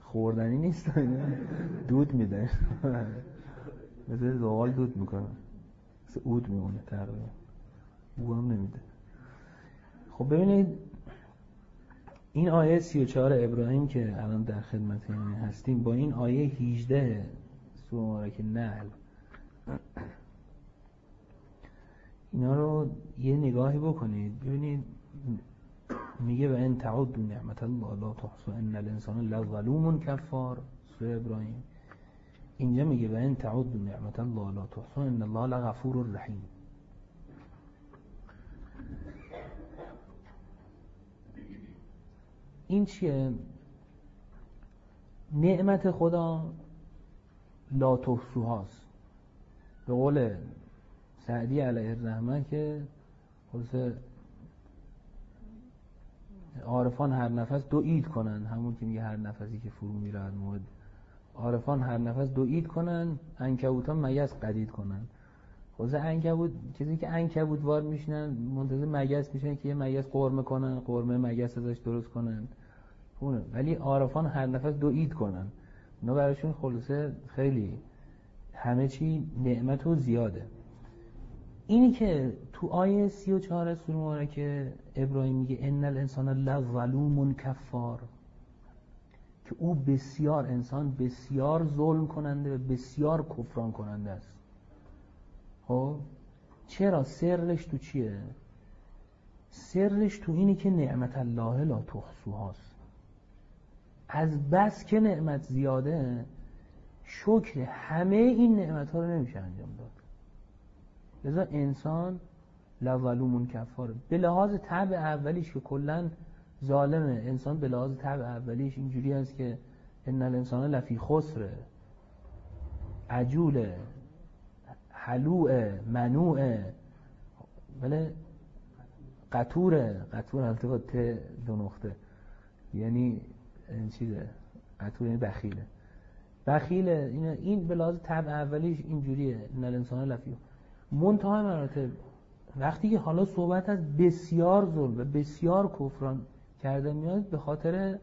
خوردنی نیست، دود میده مثل زغال دود میکنه، مثل عود میمونه تقریبا، او هم نمیده. خب ببینید این آیه سی و چهار ابراهیم که الان در خدمت هستیم با این آیه هجده سوره مبارکه نحل، اینا رو یه نگاهی بکنید ببینید. میگه و ان تعدوا نعمت الله لا تحصوها ان الانسان لظلوم کفار، سوره ابراهیم. اینجا میگه و ان تعدوا نعمت الله لا تحصوها ان الله لغفور رحیم. این چیه؟ نعمت خدا لا تحصوهاست. به قول سعدی علیه الرحمه که خلاصه عارفان هر نفس دو عید کنن، همون که میگه هر نفسی که فرو میرد مورد عارفان هر نفس دو عید کنن، عنکبوتان مگس قدید کنن. خلاصه عنکبوت چیزی که عنکبوت وار میشنن منتظر مگس میشن که یه مگس قرمه کنن، قرمه مگس ازش درست کنن اونه. ولی عارفان هر نفس دو عید کنن، اونا براشون خلاصه خیلی همه چی نعمت و زیاده. اینی که تو آیه سی و چهار سوره مبارکه ابراهیم میگه ان الانسان لظلوم کفار، که او بسیار انسان بسیار ظلم کننده و بسیار کفران کننده است. خب چرا؟ سرش تو چیه؟ سرش تو اینی که نعمت الله لا تحصوهاست. از بس که نعمت زیاده شکر همه این نعمت ها رو نمیشه انجام داد. لذا انسان لظلوم کفاره. به لحاظ طبع اولیش که کلن ظالمه، انسان به لحاظ طبع اولیش اینجوری است که ان الانسان لفی خسره، عجوله، حلوعه، منوعه، بله قطوره. قطور البته با ت دو نقطه، یعنی این چیزه، قطور یعنی بخیله. بخیله این این به لحاظ طبع اولیش اینجوریه ان الانسان لفی. منتهای مراتب وقتی که حالا صحبت از بسیار ظلم و بسیار کفران کرده میاد، به خاطر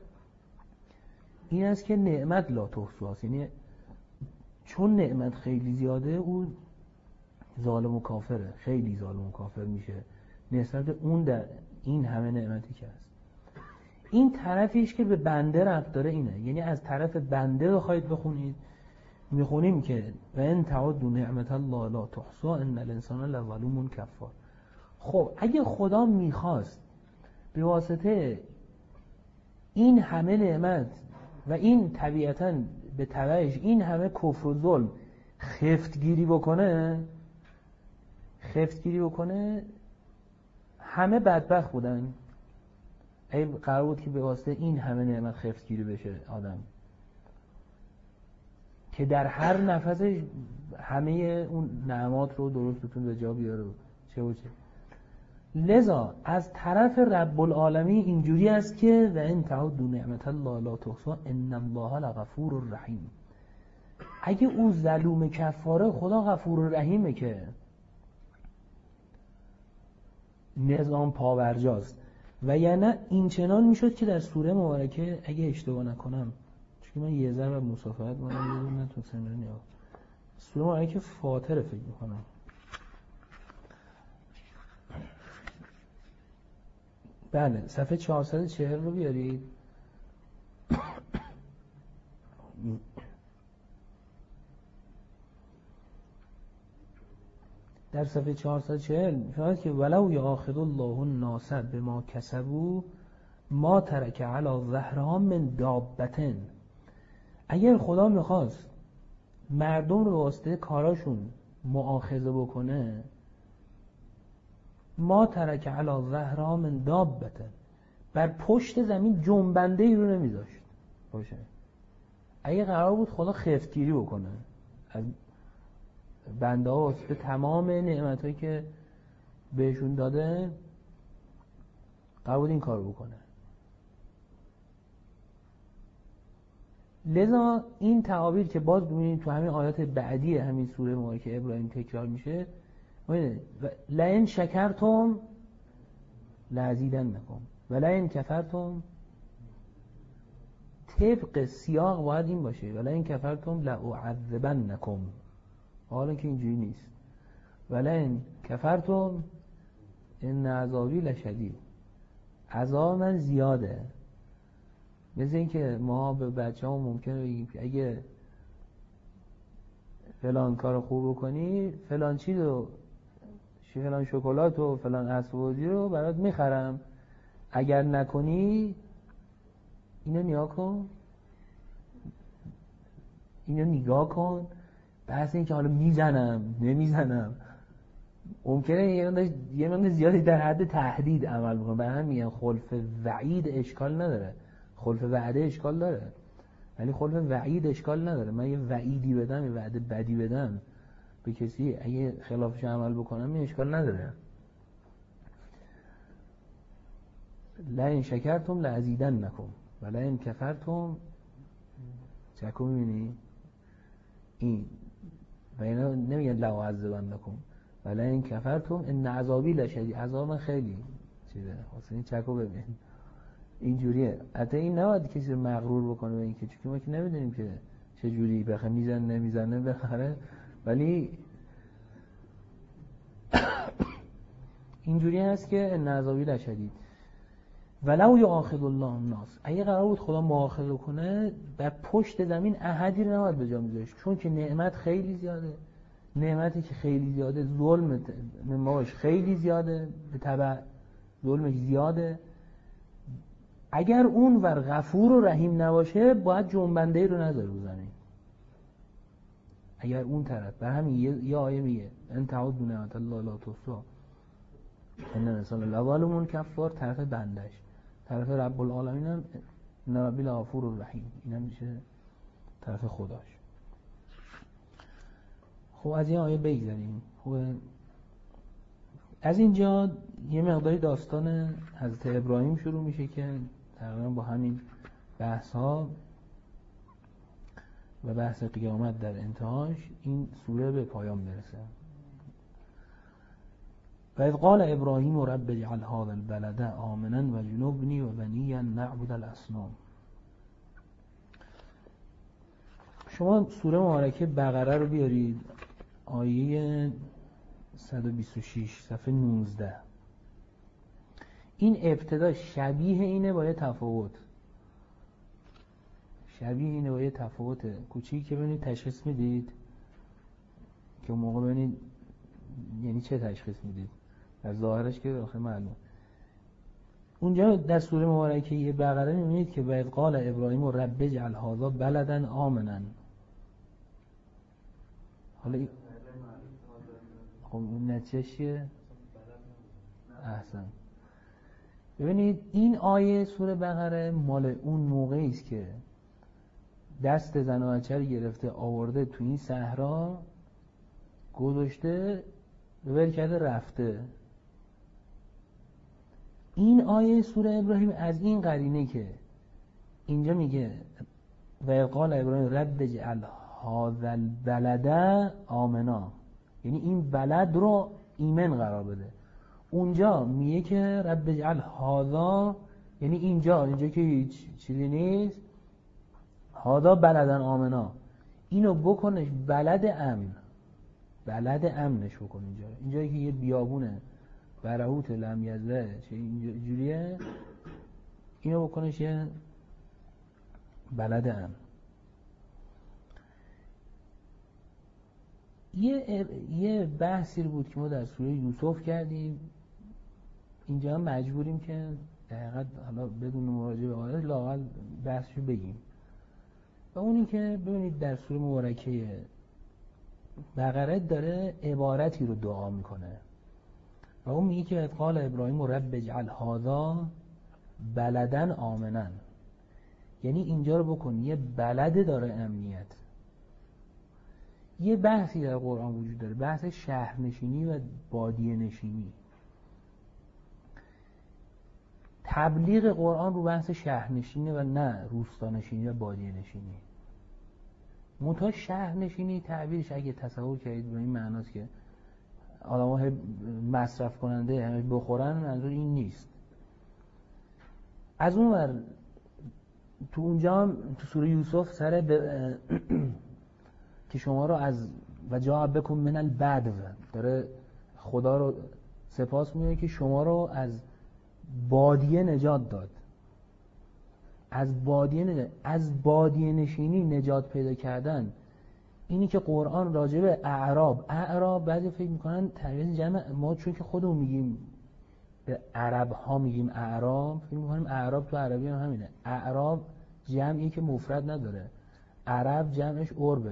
این است که نعمت لا تحصوهاست. یعنی چون نعمت خیلی زیاده او ظالم و کافره، خیلی ظالم و کافر میشه نسبت اون در این همه نعمتی که هست. این طرفیش که به بنده ربط داره اینه، یعنی از طرف بنده بخواید بخونید میخونیم که و ان تعدوا نعمت الله لا تحصوها ان الانسان لظلوم کفار. خب اگه خدا میخواست به واسطه این همه نعمت و این طبیعتاً به تبعش این همه کفر و ظلم خفتگیری بکنه خفتگیری بکنه همه بدبخت بودن. ای قرار بود که به واسطه این همه نعمت خفتگیری بشه آدم، که در هر نفسش همه اون نعمات رو درست بتون به جا بیاره چه و چه. لذا از طرف رب العالمین اینجوری است که و ان تعدوا نعمت الله لا تحصوها ان الله لغفور رحیم. اگه او ظلوم کفاره، خدا غفور رحیمه که نظام پاورجاست. و یعنی این چنان میشد که در سوره مبارکه اگه اشتباه نکنم، چون من یه ذره مسافرت مونم یه دونه تو سنرنی ها، سوره مبارکه فاطر فکر میکنم، بله صفحه چهارصد و چهل رو بیارید. در صفحه چهارصد و چهل می‌فرماید که ولو یاخذ الله الناس بما کسبوا ما ترک علی ظهرها من دابة. اگر خدا میخواست مردم رو واسطه کاراشون مؤاخذه بکنه، ما ترک علی ظهرها من دابة، بر پشت زمین جنبنده ای رو نمیذاشت باشه. اگه قرار بود خدا خفتگیری بکنه از بنده ها واسطه تمام نعمت هایی که بهشون داده، قرار بود این کار بکنه. لذا این تعابیر که باز ببینید تو همین آیات بعدی همین سوره مبارکه ابراهیم تکرار میشه، لئن شکرتم لازیدنکم و لئن کفرتم. طبق سیاق باید این باشه ولی این کفرتم لأعذبنکم، حالا که اینجوری نیست. ولی این کفرتم ان عذابی لشدید، عذاب من زیاده. مثل این که ما به بچه ها ممکنه بگیم که اگه فلان کار خوب بکنی فلان چیز رو، فلان شکلات و فلان اسبابی رو برات میخرم، اگر نکنی اینو نگاه کن، اینو نگاه کن. بحث این که حالا میزنم نمیزنم ممکنه یه مقدار یه مقدار زیادی در حد تهدید عمل بکنه. برای هم میگن خلف وعید اشکال نداره، خلف وعده اشکال داره ولی خلف وعید اشکال نداره. من یه وعیدی بدم، یه وعده بدی بدم به کسی، اگه خلافش عمل بکنم این اشکال نداره. لئن شکرتم لازیدنکم و لئن کفرتم، چکو میبینی این و اینا نمیگن لأعذبنکم و لئن کفرتم ان عذابی لشدید، عذاب من خیلی چیزه. واسه این چکو ببین اینجوریه. حتی این نباید کسی رو مغرور بکنه به این که چون ما که نمیدونیم که چه جوری بخره میزنه نمیزنه بخره، ولی اینجوری هست که ان عذابی لشدید. ولو یؤاخذ الله الناس، اگه قرار بود خدا مؤاخذه کنه بر پشت زمین احدی رو نباید به جا میذاشت، چون که نعمت خیلی زیاده، نعمتی که خیلی زیاده ظلم ماش خیلی زیاده، به تبع ظلمش زیاده. اگر اون ور غفور و رحیم نباشه باید جنبنده رو نذاره رو زمین. اگر اون طرف، بر همین یه, یه آیه میگه ان تعدوا نعمت الله لا تحصوها ان الانسان لظلوم کفار، طرف بندش، طرف رب العالمین هم نبی غفور و رحیم، اینم میشه طرف خداش. خب از این آیه بگذاریم. خب از اینجا یه مقداری داستان حضرت ابراهیم شروع میشه که تقریبا با همین بحث ها و بحث قیامت در انتهاش این سوره به پایان برسه. و اذ قال ابراهیم رب اجعل هذا البلد آمنا و جنبنی و بنی ان نعبد الاصنام. شما سوره مبارکه بقره رو بیارید، آیه صد و بیست و شش صفحه نوزده. این ابتدا شبیه اینه با یه تفاوت، شبیه اینه با یه تفاوت کوچیک که ببینید تشخیص میدید که اون موقع ببینید یعنی چه تشخیص میدید در ظاهرش که آخه معلوم. اونجا در سوره مبارکه بقره میبینید که بعد قال ابراهیم رب اجعل هذا بلدا آمنا. حالا خب اون نتیجه چیه؟ احسن. ببینید این آیه سوره بقره مال اون موقعی است که دست زن و بچه رو گرفته آورده تو این صحرا گذاشته ول کرده رفته. این آیه سوره ابراهیم از این قرینه که اینجا میگه و قال ابراهیم رب اجعل هذا البلد آمنا، یعنی این بلد رو ایمن قرار بده. اونجا میگه که رب اجعل هذا، یعنی اینجا اینجا که هیچ چیزی نیست، هذا بلدن آمنا، اینو بکنش بلد امن، بلد امنش بکن. اینجا اینجایی که یه بیابونه برهوت لمیزه چه اینجوریه، اینو بکنش یه بلد امن. یه یه بحثی بود که ما در سوره یوسف کردیم، اینجا هم مجبوریم که در حقیقت حالا بدون مراجعه به آیات لااقل بحثشو بگیم. و اونی که ببینید در سوره مبارکه بقره داره عبارتی رو دعا میکنه و اون میگه که قال ابراهیم رب اجعل هذا بلدن آمنا، یعنی اینجا رو بکن یه بلده داره امنیت. یه بحثی در قرآن وجود داره، بحث شهرنشینی و بادیه نشینی. تبلیغ قرآن رو بحث شهرنشینی و نه روستانشینی و بادیه نشینی. منتها شهرنشینی تعبیرش اگه تصور کردید به این معناست که آدم‌ها مصرف کننده همه بخورن، منظور این نیست. از اون ور تو اونجا هم تو سوره یوسف سر ب... که شما رو از و جاء بکم من البدو داره خدا رو سپاس میگه که شما رو از بادیه نجات داد. از بادیه نجات. از بادیه نشینی نجات پیدا کردن، اینی که قرآن راجع به اعراب اعراب بعضی فکر میکنن تعبیر جمع، ما چون که خودمون میگیم به عرب ها میگیم اعراب، فکر میکنیم اعراب تو عربی هم همینه. اعراب جمعی که مفرد نداره، عرب جمعش عربه.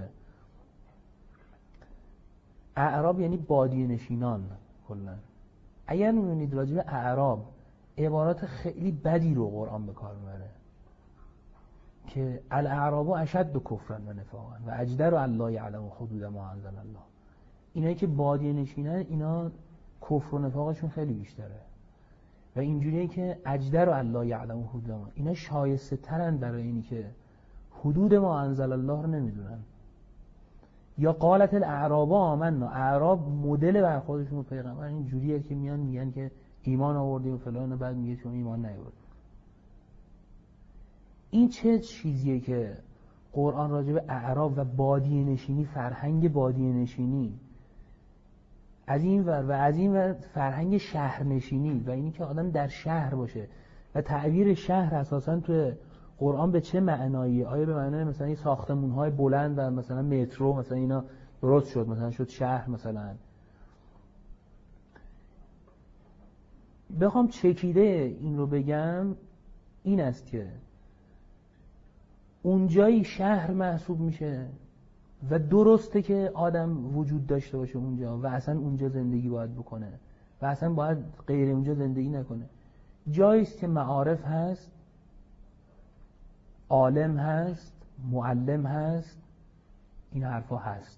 اعراب یعنی بادیه نشینان. کلا اگر میبینید راجع به اعراب عبارات خیلی بدی رو قرآن به کار میبره که الاعراب اشد کفرا و نفاقا و اجدر الله یعلم حدود ما انزل الله. اینایی که بادیه نشینن اینا کفر و نفاقشون خیلی بیشتره و اینجوریه که اجدر الله یعلم حدود ما، اینا شایسته ترن برای اینی که حدود ما انزل الله رو نمیدونن. یا قالت الاعراب آمنا، اعراب مدل بر خودشون پیغمبر اینجوریه که میان میگن که ایمان آوردیم و فلان و بعد میگه چون ایمان نیاوردیم. این چه چیزیه که قرآن راجع به اعراب و بادیه نشینی، فرهنگ بادیه نشینی از این ور و از این ور فرهنگ شهرنشینی و اینی که آدم در شهر باشه و تعبیر شهر اساساً تو قرآن به چه معناییه؟ آیا به معنای مثلا این ساختمان‌های بلند و مثلا مترو مثلا اینا درست شد مثلا شد شهر؟ مثلا بخوام چکیده این رو بگم این است که اونجایی شهر محسوب میشه و درسته که آدم وجود داشته باشه اونجا و اصلا اونجا زندگی باید بکنه و اصلا باید غیر اونجا زندگی نکنه. جاییست که معارف هست، عالم هست، معلم هست، این حرفا هست.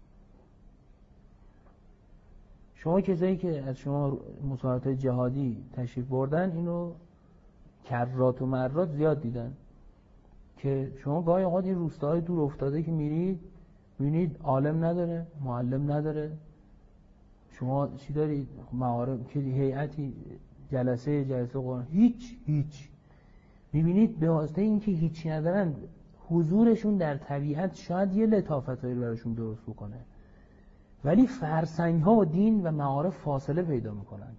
شما کسایی که از شما مسابقات جهادی تشریف بردن اینو کرات و مرات زیاد دیدن که شما گاهی اوقات این روستاهای دور افتاده که میرید میبینید عالم نداره، معلم نداره. شما چی دارید؟ معارف که هیئتی جلسه جلسه قرآن هیچ هیچ میبینید به واسطه اینکه هیچی ندارن حضورشون در طبیعت شاید یه لطافتایی رو براشون درست بکنه ولی فرسنگ ها و دین و معارف فاصله پیدا میکنن،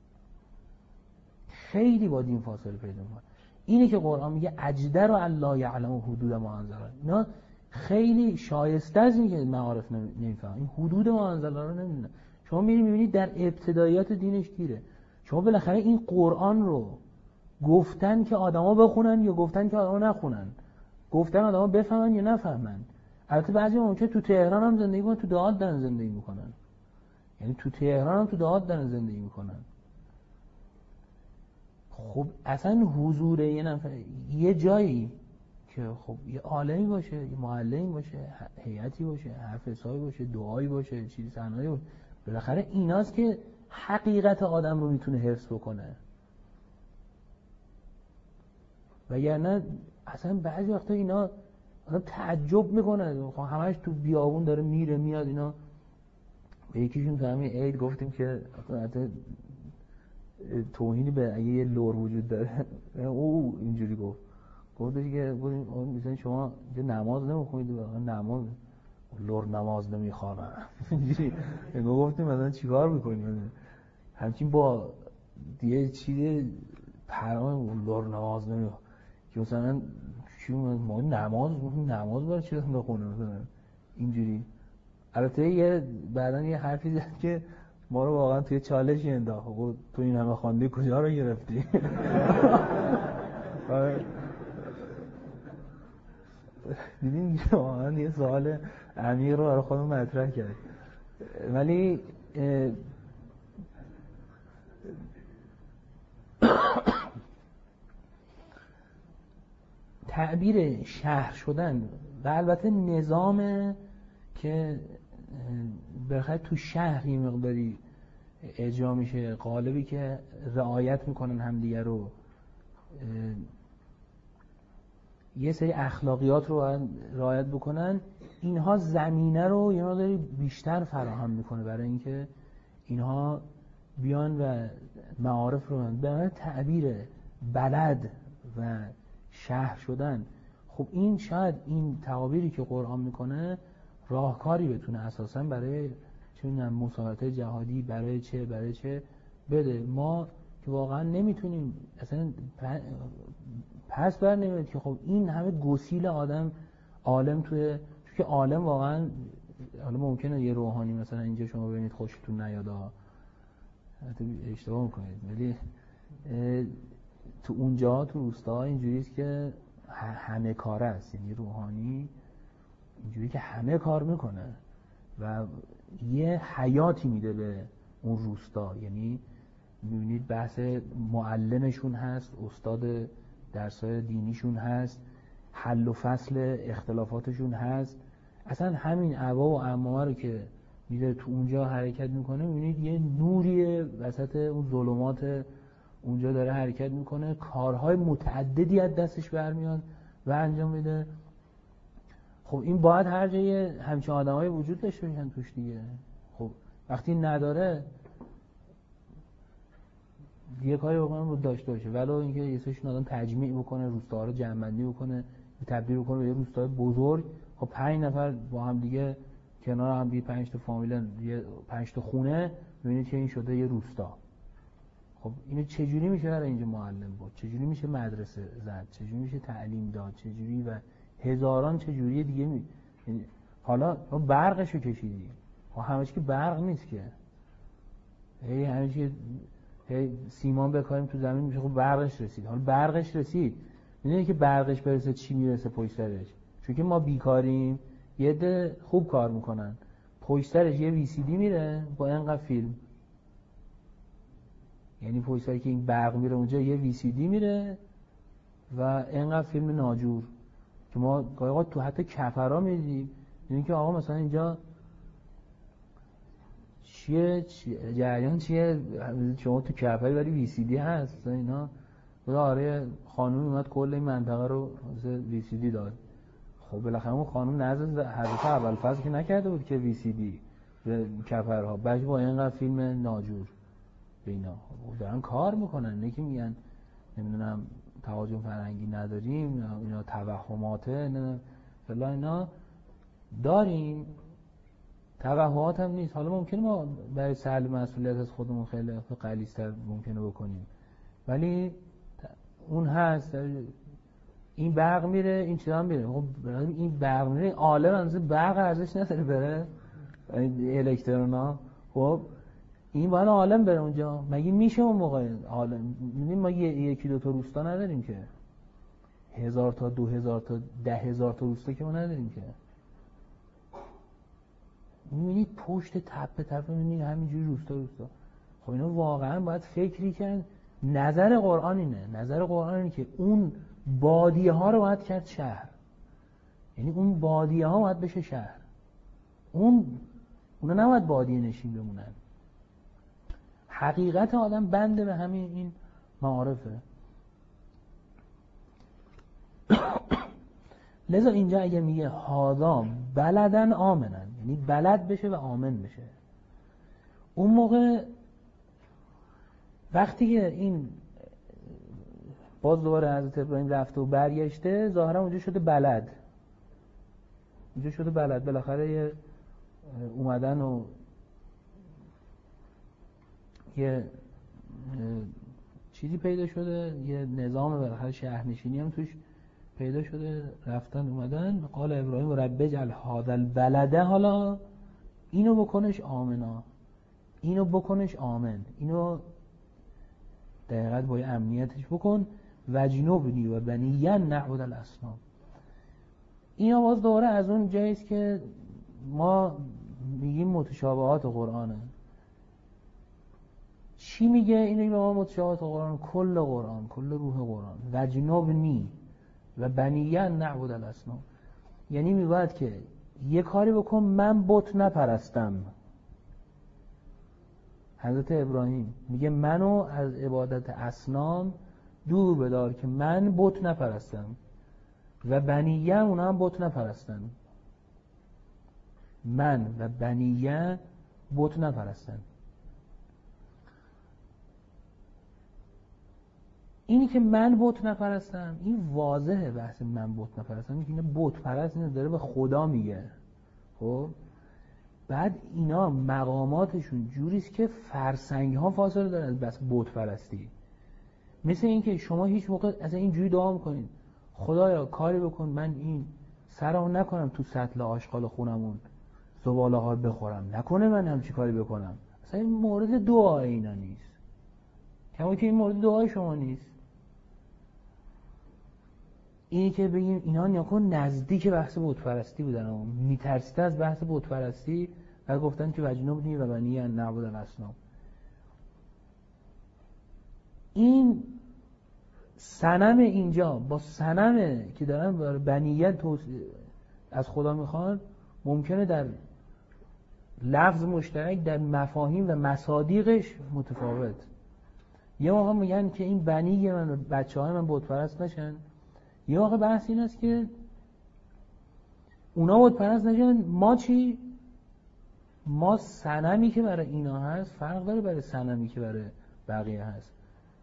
خیلی با دین فاصله پیدا میکنن. اینه که قرآن میگه اجدر و الله یعلم حدود ما انزل الله. اینا خیلی شایسته از این که معارف نمیفهم، این حدود ما انزل الله رو نمیدونن. شما میرید میبینید در ابتدایات دینش گیره. شما بالاخره این قرآن رو گفتن که آدما بخونن یا گفتن که آدما نخونن؟ گفتن آدما بفهمن یا نفهمن؟ البته بعضی ممکنه تو تهران هم زندگی کنن، تو دهات دارن زندگی میکنن. یعنی تو تهران هم تو دهات دارن زندگی میکنن. خب اصلا حضور یه نفر یه جایی که خب یه عالمی باشه، یه معلمی باشه، هیئتی باشه، حرف حسابی باشه، دعایی باشه، چیزی صحنه‌ای باشه، بالاخره ایناست که حقیقت آدم رو میتونه حفظ بکنه. وگرنه اصلا بعضی وقتا اینا آدم تعجب میکنه، همش تو بیابون داره میره میاد. اینا به یکیشون تو همین عید گفتیم که توهینی به اگه یه لور وجود داره او اینجوری گفت گفت دیگه مثلا شما نماز نمیخونید؟ واقعا نماز لور نماز نمیخوانه اینجوری گفتیم مثلا چیکار میکنیم همچین با دیگه چیز پرام لور نماز نمیخوانه که مثلا ما نماز نماز برای چی بخونه مثلا اینجوری. البته یه بعدن یه حرفی زد که ما رو واقعا توی چالشی انداخت. خب تو این همه خواندی کجا رو گرفتی؟ دیدین واقعا یه سوال عمیق رو برای خودم مطرح کرد. ولی تعبیر شهر شدن و البته نظام که بالاخره تو شهر یه مقداری اجرا میشه، قالبی که رعایت میکنن همدیگه رو، یه سری اخلاقیات رو رعایت بکنن، اینها زمینه رو یه مقداری بیشتر فراهم میکنه برای اینکه اینها بیان و معارف رو به تعبیر بلد و شهر شدن. خب این شاید این تعابیری که قرآن میکنه راهکاری بتونه اساسا برای چه میدونم مسابقات جهادی، برای چه برای چه بده. ما که واقعا نمیتونیم اصلا پس بر نمیاد که خب این همه گسیل آدم عالم توی تو که عالم واقعا، حالا ممکنه یه روحانی مثلا اینجا شما ببینید خوشتون نیاد ها، اشتباه میکنید، ولی تو اونجا تو روستا اینجوریه که همه کاره است، یعنی روحانی اینجوری که همه کار میکنه و یه حیاتی میده به اون روستا. یعنی میبینید بحث معلمشون هست، استاد درسای دینیشون هست، حل و فصل اختلافاتشون هست. اصلا همین ابا و عمامه رو که میره تو اونجا حرکت میکنه، میبینید یه نوریه وسط اون ظلمات اونجا داره حرکت میکنه، کارهای متعددی از دستش برمیاد و انجام میده. خب این باید هر جای همچین آدمایی وجود داشته باشن توش دیگه. خب وقتی نداره یه کاری بکنه رو داشته باشه، ولو اینکه یه سریشون آدم تجمیع بکنه، روستاها رو جمع‌بندی بکنه، تبدیل بکنه به یه روستای بزرگ. خب پنج نفر با هم دیگه کنار هم دیگه، پنج تا فامیل، یه پنج تا خونه، ببینید که این شده یه روستا. خب اینو چجوری میشه برای اینجا معلم بود؟ چجوری میشه مدرسه زد؟ چجوری میشه تعلیم داد؟ چجوری و هزاران چجوری دیگه می... حالا ما برقشو کشیدیم، خب همش که برق نیست که هی همش که هی سیمان بکاریم تو زمین میشه، خب برقش رسید. حالا برقش رسید، میدونی که برقش برسه چی میرسه پشت سرش؟ چون که ما بیکاریم، یه عده خوب کار میکنن، پشت سرش یه وی سی دی میره با اینقدر فیلم. یعنی پشت سر که این برق میره اونجا یه وی سی دی میره و اینقدر فیلم ناجور که ما گاهی تو حتی کفرها میدیم. یعنی که آقا مثلا اینجا چیه, چیه جریان چیه؟ شما تو کفری ولی وی سی دی هست اینا. آره خانوم اومد کل این منطقه رو وی سی دی داد. خب بالاخره اون خانوم نزد حضرت ابوالفضل که نکرده بود که وی سی دی به کفرها، بچه با اینقدر فیلم ناجور به اینا دارن کار میکنن. نه که میگن نمیدونم تهاجم فرهنگی نداریم، اینا توهماته، نه فلا، اینا داریم، توهمات هم نیست. حالا ممکنه ما برای سهل مسئولیت از خودمون خیلی غلیظ‌تر ممکنه بکنیم، ولی اون هست. این برق میره، این چیزا هم میره. خب این برق میره، عالم اندازه برق ارزش نداره بره الکترونا. خب این باید عالم بره اونجا. مگه میشه اون موقع عالم؟ میدونیم ما یکی دو تا روستا نداریم که، هزار تا دو هزار تا ده هزار تا روستا که ما نداریم که. میبینید پشت تپه تپه، میبینید همینجوری روستا روستا. خب اینا واقعا باید فکری کن. نظر قرآن اینه، نظر قرآن اینه که اون بادیه ها رو باید کرد شهر. یعنی اون بادیه ها باید بشه شهر، اون اونا نباید بادیه نشین بمونن. حقیقت آدم بنده به همین این معارفه. لذا اینجا اگه میگه هاذا بلدن آمنن، یعنی بلد بشه و آمن بشه، اون موقع وقتی که این باز دوباره حضرت ابراهیم رفته و برگشته، ظاهرا اونجا شده بلد، اونجا شده بلد. بالاخره یه اومدن و یه چیزی پیدا شده، یه نظام بالاخره شهرنشینی هم توش پیدا شده، رفتن اومدن. قال ابراهیم رب اجعل هذا البلد، حالا اینو بکنش آمنا، اینو بکنش آمن، اینو دقیقاً با امنیتش بکن. وجنبنی و بنی نعبد الاصنام. این باز دوباره از اون جاییست که ما میگیم متشابهات قرآنه. چی میگه اینو به ما متشابهات قرآن؟ کل قرآن، کل روح قرآن. وجنبنی و بنی نعبد الاصنام، یعنی میگوید که یه کاری بکن من بت نپرستم. حضرت ابراهیم میگه منو از عبادت اصنام دور بدار که من بت نپرستم و بنیه اونا هم بت نپرستن. من و بنیه بت نپرستن. اینی که من بت نپرستم، این واضحه بحث من بت نپرستم، اینه بت پرست اینو داره به خدا میگه. خب بعد اینا مقاماتشون جوریست که فرسنگ ها فاصله دارن از بس بت پرستی. مثل این که شما هیچ موقع از اینجوری دعا میکنین خدایا کاری بکن من این سرمو نکنم تو سطل آشغال خونمون زباله ها بخورم، نکنه من همچی کاری بکنم. اصلا این مورد دعای اینا نیست، کما که این مورد دعای شما نیست. اینی که بگیم اینا نیاکن نزدیک بحث بت پرستی بودن و میترسیدن از بحث بت پرستی و گفتن که وجنبنی و بنی ان نعبد الاصنام. این صنم اینجا با صنمه که دارن برای بنیت از خدا میخوان ممکنه در لفظ مشترک در مفاهیم و مصادیقش متفاوت. یه موقع میگن که این بنی من بچه های من بت پرست نشن، یه موقع بحث این است که اونا بت پرست نشن، ما چی؟ ما صنمی که برای اینا هست فرق داره برای صنمی که برای بقیه هست.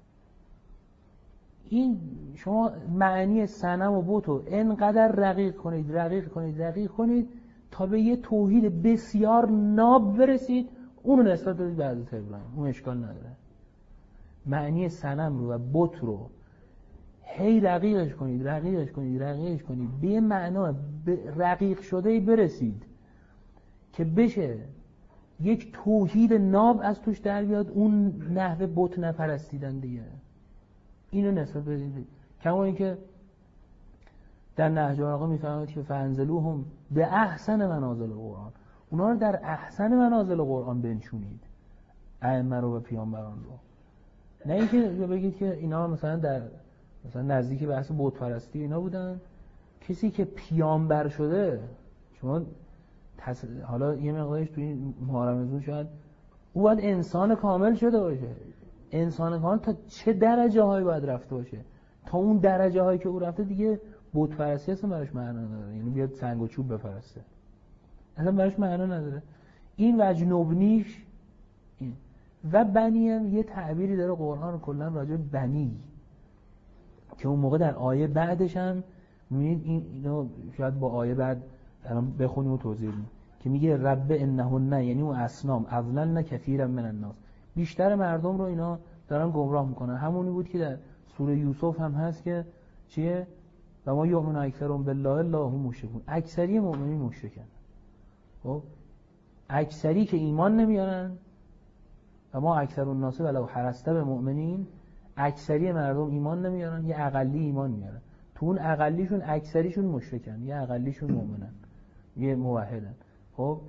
این شما معنی صنم و بت رو انقدر رقیق کنید رقیق کنید رقیق کنید تا به یه توحید بسیار ناب برسید، اون رو نسبت بدید به حضرت ابراهیم، اون اشکال نداره. معنی صنم رو و بت رو هی رقیقش کنید رقیقش کنید رقیقش کنید به یه معنا رقیق شده برسید که بشه یک توحید ناب از توش در بیاد، اون نحوه بت نپرستیدن دیگه. اینو نسبت بدید. کما اینکه در نهج البلاغه میفرماید که فانزلوهم به احسن منازل قرآن، اونا رو در احسن منازل قرآن بنشونید، ائمه رو و پیامبران رو. نه اینکه بگید که اینا مثلا در مثلا نزدیک بحث بت پرستی اینا بودن. کسی که پیامبر شده، شما تص... حالا یه مقدارش توی این محرمزون شاید او باید انسان کامل شده باشه. انسان کامل تا چه درجه هایی باید رفته باشه تا اون درجه هایی که او رفته دیگه بت پرستی اصلا براش معنا نداره، یعنی بیاد سنگ و چوب بپرسته اصلا براش معنا نداره. این وجنبنیش این و بنی هم یه تعبیری داره قرآن کلا راجع به بنی که اون موقع در آیه بعدش هم می‌بینید این اینو شاید با آیه بعد الان بخونیم و توضیح بدیم که میگه رب انهن، یعنی اون اصنام اضللن کثیرا من الناس، بیشتر مردم رو اینا دارن گمراه میکنن. همونی بود که در سوره یوسف هم هست که چیه؟ و ما یؤمن اکثرهم بالله الا هم مشرکون، اکثری مؤمنین مشرکن. خب اکثری که ایمان نمیارن و ما اکثر الناس ولو حرصت بمؤمنین، اکثری مردم ایمان نمیارن، یه اقلی ایمان میارن. تو اون اقلیشون اکثریشون مشرکن، یه اقلیشون مؤمنن، یه موحدن. خب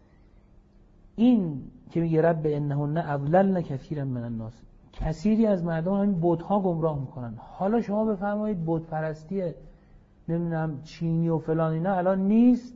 این که میگه رب انهن اضللن کثیرا من الناس، کثیری از مردم همین بت‌ها گمراه میکنن. حالا شما بفرمایید بت پرستی نمیدونم چینی و فلان اینا الان نیست،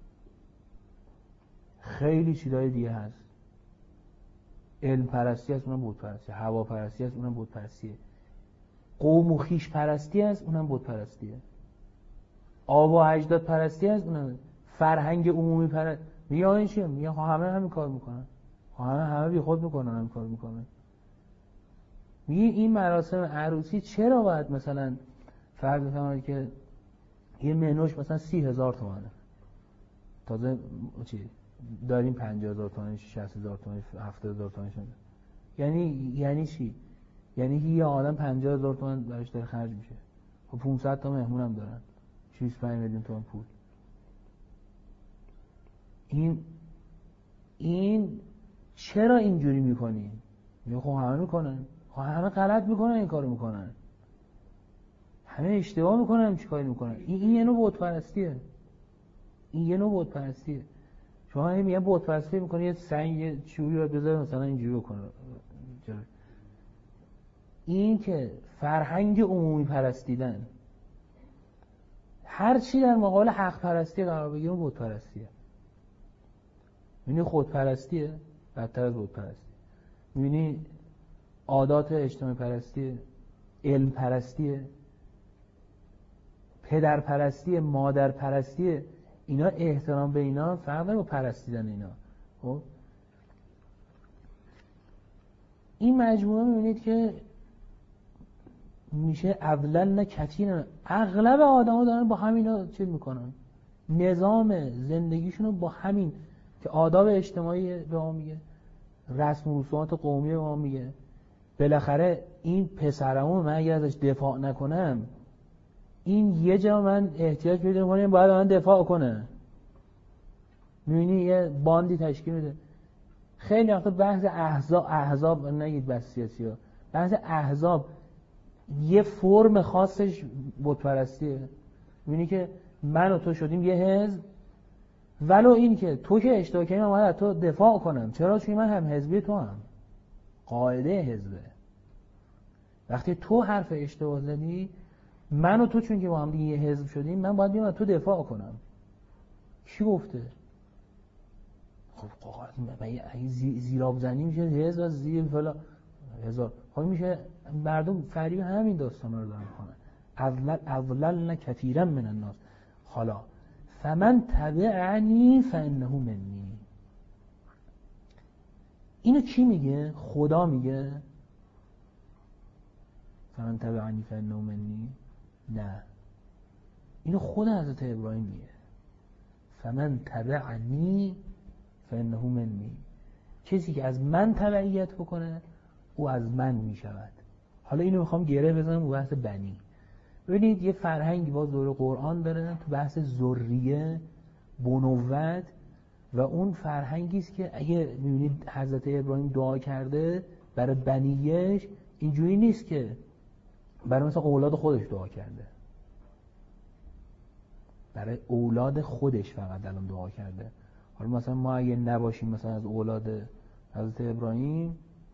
خیلی چیزای دیگه هست. علم پرستی هست، اونم بت پرستی، هوا پرستی هست، اونم بت پرستیه، قوم و خویش پرستی هست، اونم بت پرستیه، آبا و اجداد پرستی هست، اونم فرهنگ عمومی پرستی. میگه این چیه؟ میگه همه همین کار میکنن، همه همه بی خود میکنن، همین کار میکنن. میگه این مراسم عروسی چرا باید مثلا فرض بفرمایید که یه منوش مثلا سی هزار تومنه، تازه چی داریم پنجاه هزار تومن، شصت هزار تومن، هفتاد هزار تومن شده. یعنی یعنی چی؟ یعنی که یه آدم پنجاه هزار تومن براش داره خرج میشه. خب پانصد تا مهمون هم دارن، شصت و پنج میلیون تومن پول. این این چرا اینجوری میکنین؟ میگه خب همه میکنن، خب همه غلط میکنن، این کارو میکنن، همه اشتباه میکنن، چی کاری میکنن؟ این این یه نوع بت پرستیه، این یه نوع بت پرستیه. شما همین یه بت پرستی میکنی، یه سنگ یه چوبی رو بذاره مثلا اینجوری بکنه. این که فرهنگ عمومی پرستیدن، هر چی در مقابل حق پرستی قرار بگیره بت پرستیه. می‌بینی خود پرستیه بدتر از بت پرستی. می‌بینی عادات اجتماعی پرستیه، علم پرستیه، پدر پرستیه، مادر پرستیه. اینا احترام به اینا فرق داره با پرستیدن اینا. خب این مجموعه می‌بینید که میشه اولن کثیر. اغلب آدما دارن با همینا چی میکنن، نظام زندگیشون رو با همین که آداب اجتماعی به ما میگه، رسم و رسومات قومی به ما میگه. بالاخره این پسرمون من اگر ازش دفاع نکنم، این یه جا من احتیاج پیدا می‌کنم باید من دفاع کنه. می‌بینی یه باندی تشکیل میده. خیلی وقتا بحث احزاب احزاب نگید بس سیاسی‌ها، بحث احزاب یه فرم خاصش بتپرستیه. می‌بینی که من و تو شدیم یه حزب، ولو این که تو که اشتباه کردی من باید تو دفاع کنم. چرا؟ چون من هم حزبی تو هم قاعده حزبه. وقتی تو حرف اشتباه زدی، من و تو چون که با هم دیگه یه حزب شدیم، من باید بیام تو دفاع کنم. کی گفته؟ خب قاعده زیراب زنی میشه حزب از زیر فلا هزار. خب میشه مردم فریب همین داستان رو دارن کنن. اول اولن کثیرا من الناس. حالا فمن تبعنی فانه منی. اینو کی میگه؟ خدا میگه فمن تبعنی فانه منی؟ نه، اینو خود حضرت ابراهیم میگه فمن تبعنی فانه منی. کسی که از من تبعیت بکنه او از من میشود. حالا اینو میخوام گره بزنم رو بحث بنی. ببینید یه فرهنگی باز دور قرآن داره تو بحث ذریه، بنوت، و اون فرهنگی است که اگه میبینید حضرت ابراهیم دعا کرده برای بنیش، اینجوری نیست که برای مثلا اولاد خودش دعا کرده، برای اولاد خودش فقط الان دعا کرده. حالا مثلا ما اگه نباشیم مثلا از اولاد حضرت ابراهیم،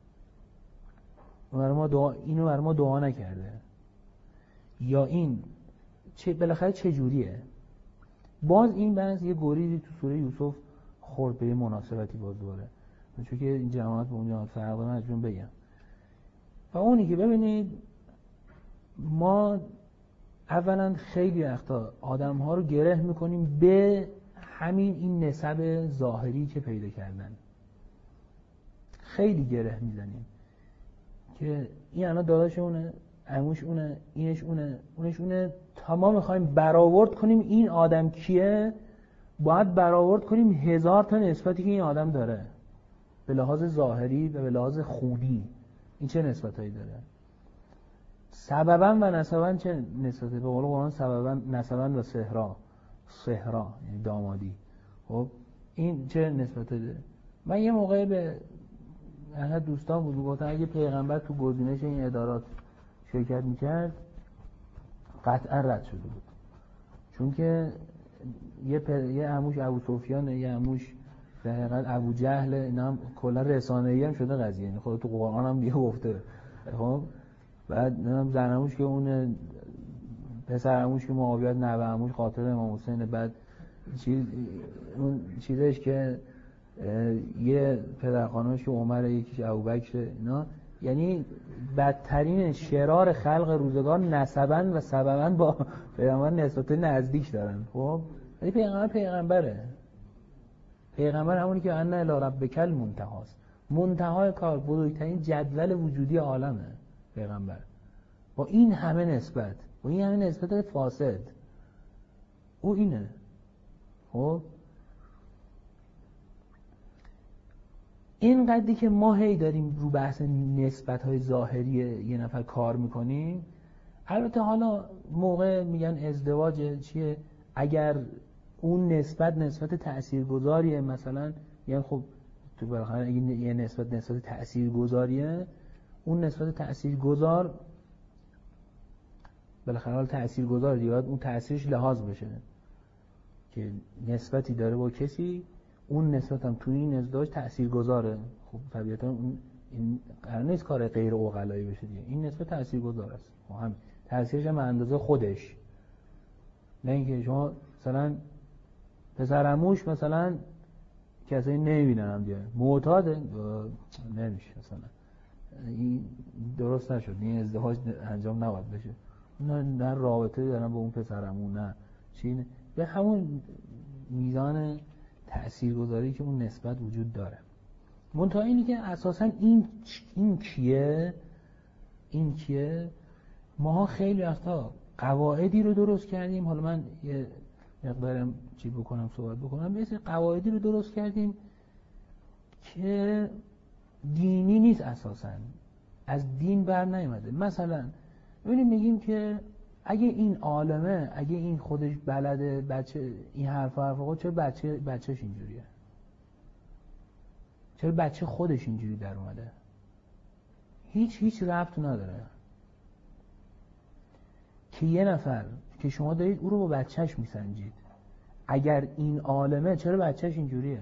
برای ما دعا اینو برای ما دعا نکرده. یا این چه بالاخره چه جوریه؟ باز این بحث یه گریزی تو سوره یوسف خورد به مناسبتی باز دوره، چون که این جماعت به اون جماعت فرق داره، مجبورم بگم. و اونی که ببینید ما اولا خیلی وقتا آدم ها رو گره میکنیم به همین این نسب ظاهری که پیدا کردن، خیلی گره میزنیم که این الان داداش اونه، عموش اونه، اینش اونه، اونش اونه. تا ما میخوایم برآورد کنیم این آدم کیه، باید برآورد کنیم هزار تا نسبتی که این آدم داره به لحاظ ظاهری و به لحاظ خوبی. این چه نسبتایی داره؟ سبباً و نسباً چه نسبتی؟ به قول قرآن سبباً نسباً و صهرا، صهرا یعنی دامادی. خب این چه نسبتی داره؟ من یه موقع به احد دوستان بود گفتن اگه پیغمبر تو گزینش این ادارات شرکت میکرد قطعا رد شده بود، چون که یه پر... یه عموش ابو سفیان، یه عموش به حقیقت ابو جهل، اینا هم کلا رسانه‌ای هم شده قضیه. یعنی خود تو قرآن هم دیگه گفته. خب بعد نمیدونم زن عموش که اون پسر عموش که معاویه، نوه عموش قاتل امام حسین، بعد چیز اون چیزش که یه پدر خانومش که عمر، یکیش ابوبکر، اینا یعنی بدترین شرار خلق روزگار نسباً و سبباً با پیغمبر نسبت نزدیک دارن. خب ولی پیغمبر پیغمبره. پیغمبر همونی که ان الی ربک المنتهاست، منتهای کار، بزرگترین جدول وجودی عالمه پیغمبر. با این همه نسبت، با این همه نسبت فاسد، او اینه. خب این قدری که ما هی داریم رو بحث نسبت‌های ظاهری یه نفر کار میکنیم. البته حالا موقع میگن ازدواج چیه، اگر اون نسبت نسبت تاثیرگذاریه، مثلا یعنی خب تو بالاخره اگه یه نسبت نسبت تاثیرگذاریه، اون نسبت تاثیرگذار بالاخره حال تاثیرگذار دیگه، اون تاثیرش لحاظ بشه که نسبتی داره با کسی، اون نسبت هم توی این ازدواج تاثیرگذاره. خب طبیعتا اون این قرار نیست کار غیر عقلایی بشه دیگه، این نسبت تاثیرگذار است. هم تاثیرش هم اندازه خودش، نه اینکه شما مثلا پسر عموش مثلا کسایی نمیبینن هم دیگه معتاده نمیشه، مثلا این درست نشد، این ازدواج انجام نباید بشه، نه نه رابطه دارن با اون پسر عمو، نه چی، به همون میزان تأثیرگذاری که اون نسبت وجود داره. منتها اینی که اساساً این این کیه، این کیه ما خیلی وقتا قواعدی رو درست کردیم، حالا من یه مقدارم چی بکنم صحبت بکنم، مثل قواعدی رو درست کردیم که دینی نیست، اساساً از دین بر نیامده. مثلا ببینیم میگیم که اگه این عالمه، اگه این خودش بلده بچه این حرف حرفا، چرا بچه بچهش اینجوریه؟ چرا بچه خودش اینجوری در اومده؟ هیچ هیچ ربط نداره که یه نفر که شما دارید او رو با بچهش میسنجید، اگر این عالمه چرا بچهش اینجوریه؟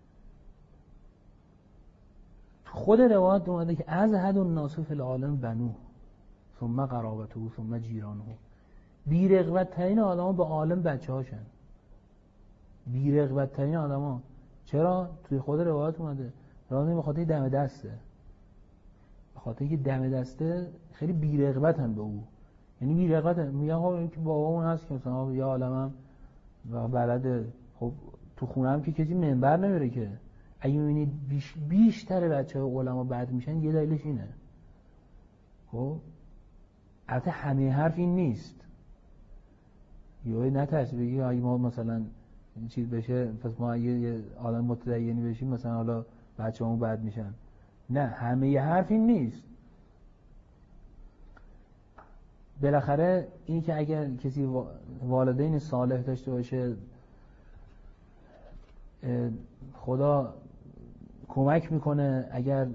خود روایت اومده که از حد الناس فی العالم بنو ثم قرابته ثم جیرانه، بی رغبت ترین آدما به عالم بچه هاشن. بی رغبت ترین آدما چرا؟ توی خود روایت اومده راضی به خاطر دم دسته، به خاطر که دم دسته خیلی بی رغبتن به او، یعنی بی رغبت میگن آقا این که بابامون هست که مثلا یا عالمم و بلده، خب تو خونم که کسی منبر نمیره که. اگه میبینید بیش بیشتر بچه‌ها علما بد میشن یه دلیلش اینه. خب البته همه حرف این نیست، یه نترس بگی اگه ما مثلا این چیز بشه پس ما اگه یه آدم متدینی بشیم مثلا حالا بچه‌مون بد میشن. نه، همه حرف این نیست. بالاخره این که اگر کسی والدین صالح داشته باشه خدا کمک میکنه، اگر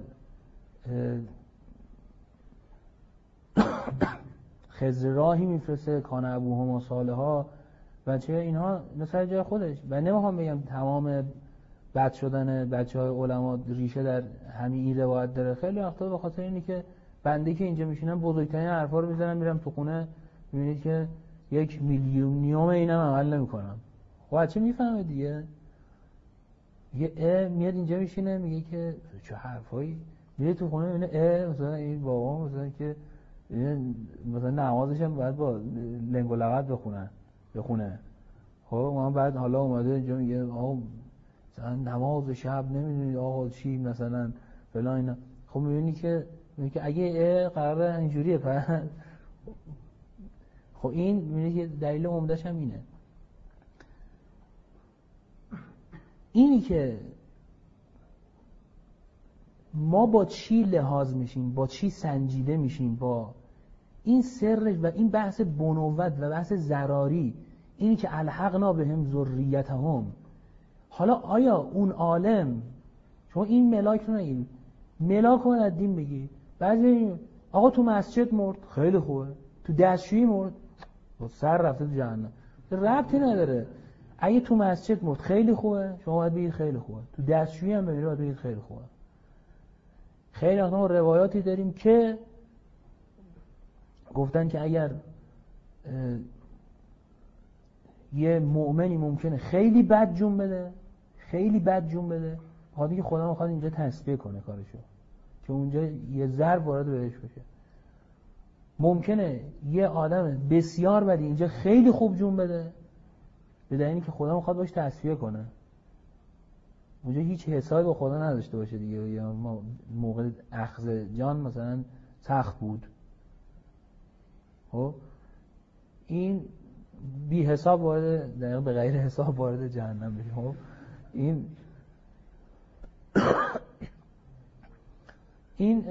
خضر راهی میفرسته کان ابوهما صالحا، بچه اینها مثلا جای خودش. و نمیخوام بگم تمام بد شدن بچه های علما ریشه در همین این روایت داره، خیلی وقتا به خاطر اینه که بنده که اینجا میشینم بزرگترین حرفا رو میزنم، میرم تو خونه میبینید که یک میلیونیوم اینم عمل نمیکنم. خب بچه میفهمه دیگه، یه اه میاد اینجا میشینه میگه که چه حرفایی، میره تو خونه میبینه اه مثلا این بابا مثلا که مثلا نمازش هم باید با لنگ و لغت بخونه بخونه خب ما بعد حالا اومده اینجا میگه آقا مثلا نماز شب نمیدونید آقا چی مثلا فلان اینا. خب میبینی که میگه که اگه اه قراره اینجوریه پس خب این میبینی که دلیل عمده‌ش هم اینه، اینی که ما با چی لحاظ میشیم، با چی سنجیده میشیم، با این سرش و این بحث بنوت و بحث ضراری، اینی که الحقنا بهم ذریتهم. حالا آیا اون عالم، شما این ملاک رو نگید، ملاک رو از دین بگی، بعضی آقا تو مسجد مرد خیلی خوبه، تو دستشویی مرد سر رفته تو جهنم، ربطی نداره. اگه تو مسجد مرد خیلی خوبه، شما باید بگید خیلی خوبه، تو دستشویی هم بمیره باید بگید خیلی خوبه. خیلی وقتا ما روایاتی داریم که گفتن که اگر یه مؤمنی ممکنه خیلی بد جون بده، خیلی بد جون بده، خاطر که خدا میخواد اینجا تسبیح کنه کارشو، که اونجا یه ضرب وارد بهش بشه. ممکنه یه آدم بسیار بدی اینجا خیلی خوب جون بده، به دلیلی که خدا میخواد باش تسبیح کنه، اونجا هیچ حسابی با خدا نداشته باشه دیگه، یا موقع اخذ جان مثلا سخت بود. خب این بی حساب وارد، در به غیر حساب وارد جهنم بشه. خب این این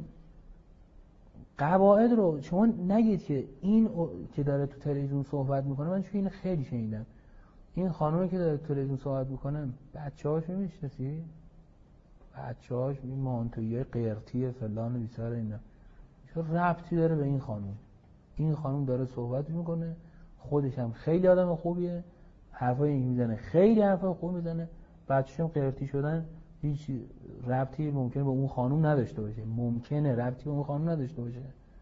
قواعد رو شما نگید که این که داره تو تلویزیون صحبت میکنه، من چون این خیلی شنیدم، این خانومی که داره تو تلویزیون صحبت میکنه بچه‌هاشو میشناسی؟ بچه‌هاش این مانتویی قرتی فلان و بیسار اینا چه ربطی داره به این خانوم؟ این خانوم داره صحبت میکنه، خودش هم خیلی آدم خوبیه، حرفای این میزنه خیلی حرفای خوب میزنه، بچه‌ش هم قرتی شدن هیچ ربطی ممکنه به اون خانوم نداشته باشه، ممکنه ربطی به اون خانوم نداشته باشه.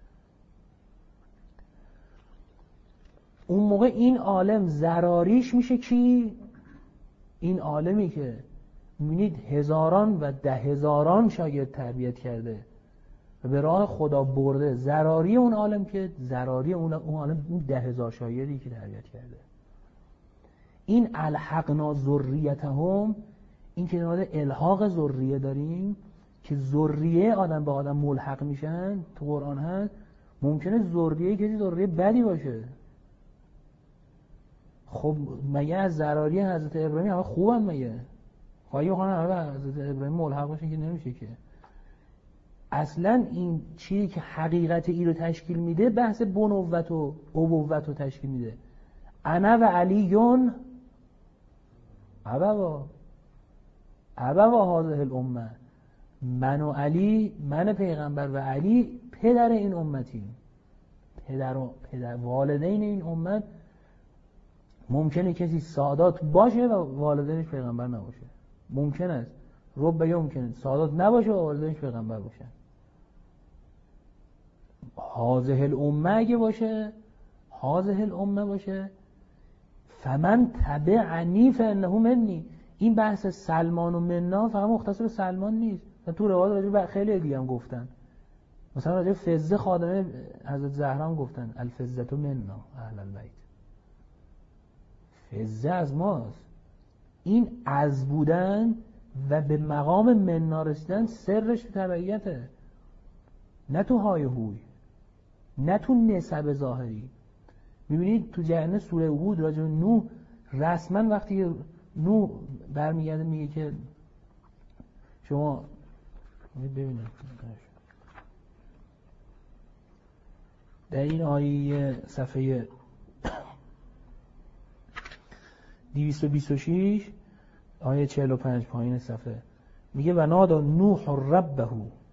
اون موقع این عالم ضراریش میشه کی؟ این عالمی که میبینید هزاران و ده هزاران شاگرد تربیت کرده و به راه خدا برده، ضراری اون عالم که ضراری اون عالم اون ده هزار شاگردی که تربیت کرده. این الحقنا ذریتهم، این که نماده الحاق ذریه داریم که ذریه آدم به آدم ملحق میشن تو قرآن هست، ممکنه ذریه کسی ذریه بدی باشه. خب مگه از ذراری حضرت ابراهیم همه خوبن؟ مگه خواهی بخوانه همه حضرت ابراهیم ملحق باشه که نمیشه که. اصلا این چیزی که حقیقت ای رو تشکیل میده بحث بنوت و ابوت رو تشکیل میده. انا و علیون ابوا ابوا هذه الامه، من و علی، من پیغمبر و علی پدر این امتیم، پدر و پدر والدین این امت. ممکنه کسی سادات باشه و والدینش پیغمبر نباشه، ممکن است رب یمکن سادات نباشه و والدینش پیغمبر باشه. هذه الامه اگه باشه، هذه الامه باشه، فمن تبعنی فانه منی. این بحث سلمان و منا فقط مختص به سلمان نیست، تو روایات راجع به خیلی دیگه هم گفتن. مثلا راجع به فضه خادمه حضرت زهرا هم گفتن الفضه منا اهل البیت، فضه از ماست. این از بودن و به مقام منا رسیدن سرش تو تبعیته، نه تو های هوی، نه تو نسب ظاهری. میبینید تو جهنم سوره هود راجع به نوح رسما وقتی نوح برمیگرده میگه که شما ببینید در این آیه صفحه دویست و بیست و شش آیه چهل و پنج پایین صفحه میگه و نادا نوح ربه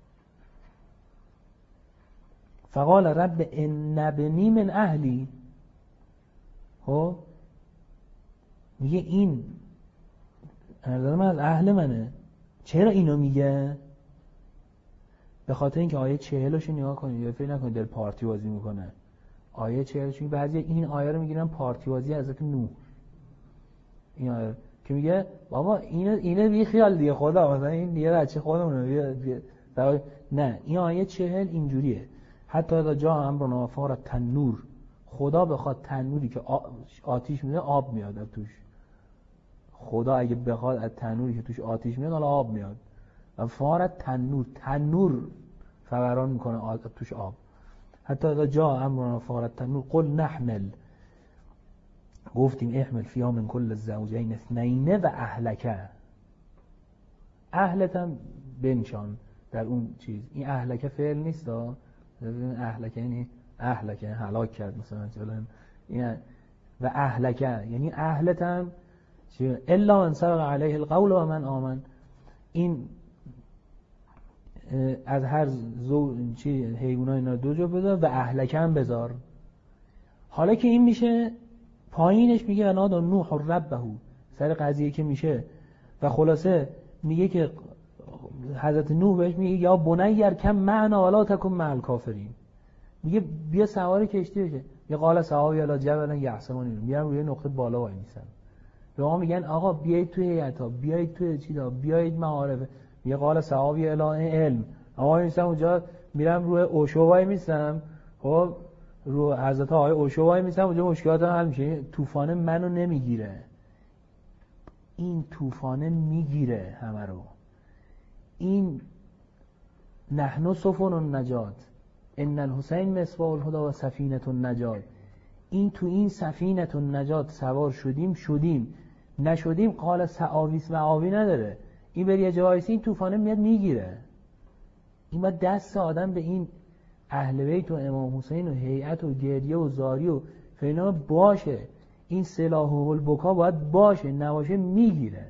فقال رب ان ابنی من اهلی. خب میگه این نظر من از اهل منه. چرا اینو میگه؟ به خاطر اینکه آیه چهلش نگاه کنید یا فکر نکنید دل پارتی بازی میکنه. آیه چهلش میگه بعضی این آیه رو میگیرن پارتی بازی حضرت نوح. این آیه که میگه بابا اینو اینو بی خیال دیگه، خدا مثلا این دیگه بچه خودمونه بیا بیا. نه این آیه چهل اینجوریه حتی اذا جاء امرنا فارت تنور، خدا بخواد تنوری که آتیش میده آب میاد از توش. خدا اگه بخواد از تنوری که توش آتیش میاد حالا آب میاد. و فارت تنور، تنور فوران میکنه توش آب. حتی اذا جاء امرنا فارت تنور قل نحمل، گفتیم احمل فیها من کل الزوجین اثنین و اهلک. اهلت هم بنشان در اون چیز. این اهلک فعل نیست ها، اهلک یعنی اهلک یعنی هلاک کرد مثلا چلن. این و اهلک یعنی اهلت هم الا من سبق علیه القول و من آمن. این از هر زو چی حیوانات اینا دو جا بذار و اهلک هم بذار. حالا که این میشه پایینش میگه و نادا نوح ربه سر قضیه که میشه و خلاصه میگه که حضرت نوح بهش میگه یا بنی ارکب معنا ولا تکن مع الکافرین. میگه بیا سوار کشتی بشه. یا قال صحابی الی جبل یعصمونی، میرم روی نقطه بالا وای میسن. به ما میگن آقا بیایید توی هیئتا، بیایید توی چیزا، بیایید معارف. میگه قال صحابی الی علم، آقا میسم اونجا میرم روی اوشو وای میسم. خب رو حضرت آقای اوشو وای میسم اونجا مشکلات حل میشه. طوفان منو نمیگیره، این طوفان میگیره همه رو. این نحن سفن النجات ان الحسین مصباح الهدى و سفینه النجات. این تو این سفینه النجات سوار شدیم شدیم نشدیم قال سعاویس معاوی نداره. این بری جایسی این طوفانه میاد میگیره. این باید دست آدم به این اهل بیت و امام حسین و هیئت و گریه و زاری و فینا باشه. این سلاح و البکا باید باشه، نباشه میگیره.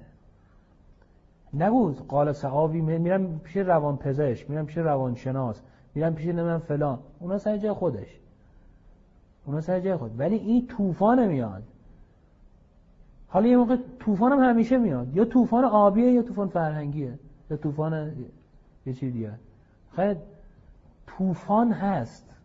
نگو قال صحابی میرم پیش روان پزشک، میرم پیش روان شناس، میرم پیش نمیدونم فلان. اونا سر جای خودش، اونا سر جای خود. ولی این طوفان میاد. حالا یه موقع طوفان هم همیشه میاد، یا طوفان آبیه یا طوفان فرهنگیه یا طوفان یه چیز دیگه. خیلی طوفان هست.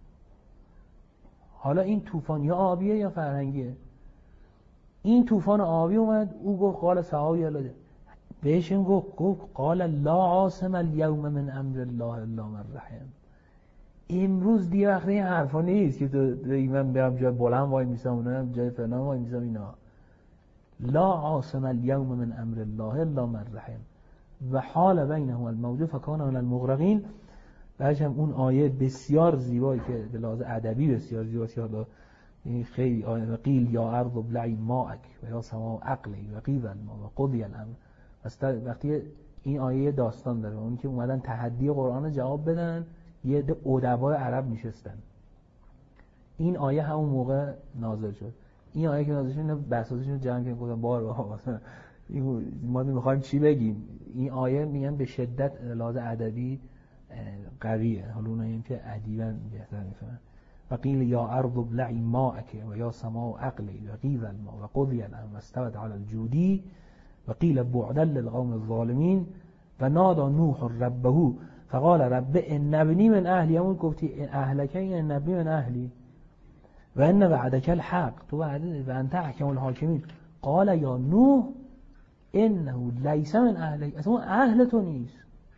حالا این طوفان یا آبیه یا فرهنگیه. این طوفان آبی اومد، او گفت قال صحابی الله، بهش این گفت گفت قال لا عاصم اليوم من امر الله الا من رحم. امروز دیگه وقتی این حرفا نیست که تو من برم جای بلند وای میسم اونم جای فلان وای میسم. اینا لا عاصم اليوم من امر الله الا من رحم و حال بینهم الموج فکان من المغرقین. بعدش هم اون آیه بسیار زیبایی که به لحاظ ادبی بسیار زیباست، حالا این خیلی آیه قیل یا ارض ابلعی ماءک و یا سماء اقلی و قیل الماء و قضی الامر. وقتی این آیه داستان داره، اون که اومدن تحدی قرآن رو جواب بدن، یه عده ادبای عرب نشستن. این آیه همون موقع نازل شد. این آیه که نازل شد، اینا بساطشون رو جمع کردن گفتن بار مثلا ما می‌خوایم چی بگیم. این آیه میگن به شدت لحاظ ادبی قویه. حالا اونایی که ادیبن بهتر میفهمن. و قیل یا ارض ابلعی ماءک و یا سماء اقلی و قیل الماء و قضی الامر واستوت علی الجودی و قیل بعدا للقوم الظالمین و نادى نوح ربه فقال رب ان ابنی من اهلی. همون گفتی اهلک این ابنی من اهلی و ان وعدک الحق تو وعده و انت احکم الحاکمین. قال یا نوح انه لیس من اهلی، اصلا اون اهل تو نیست.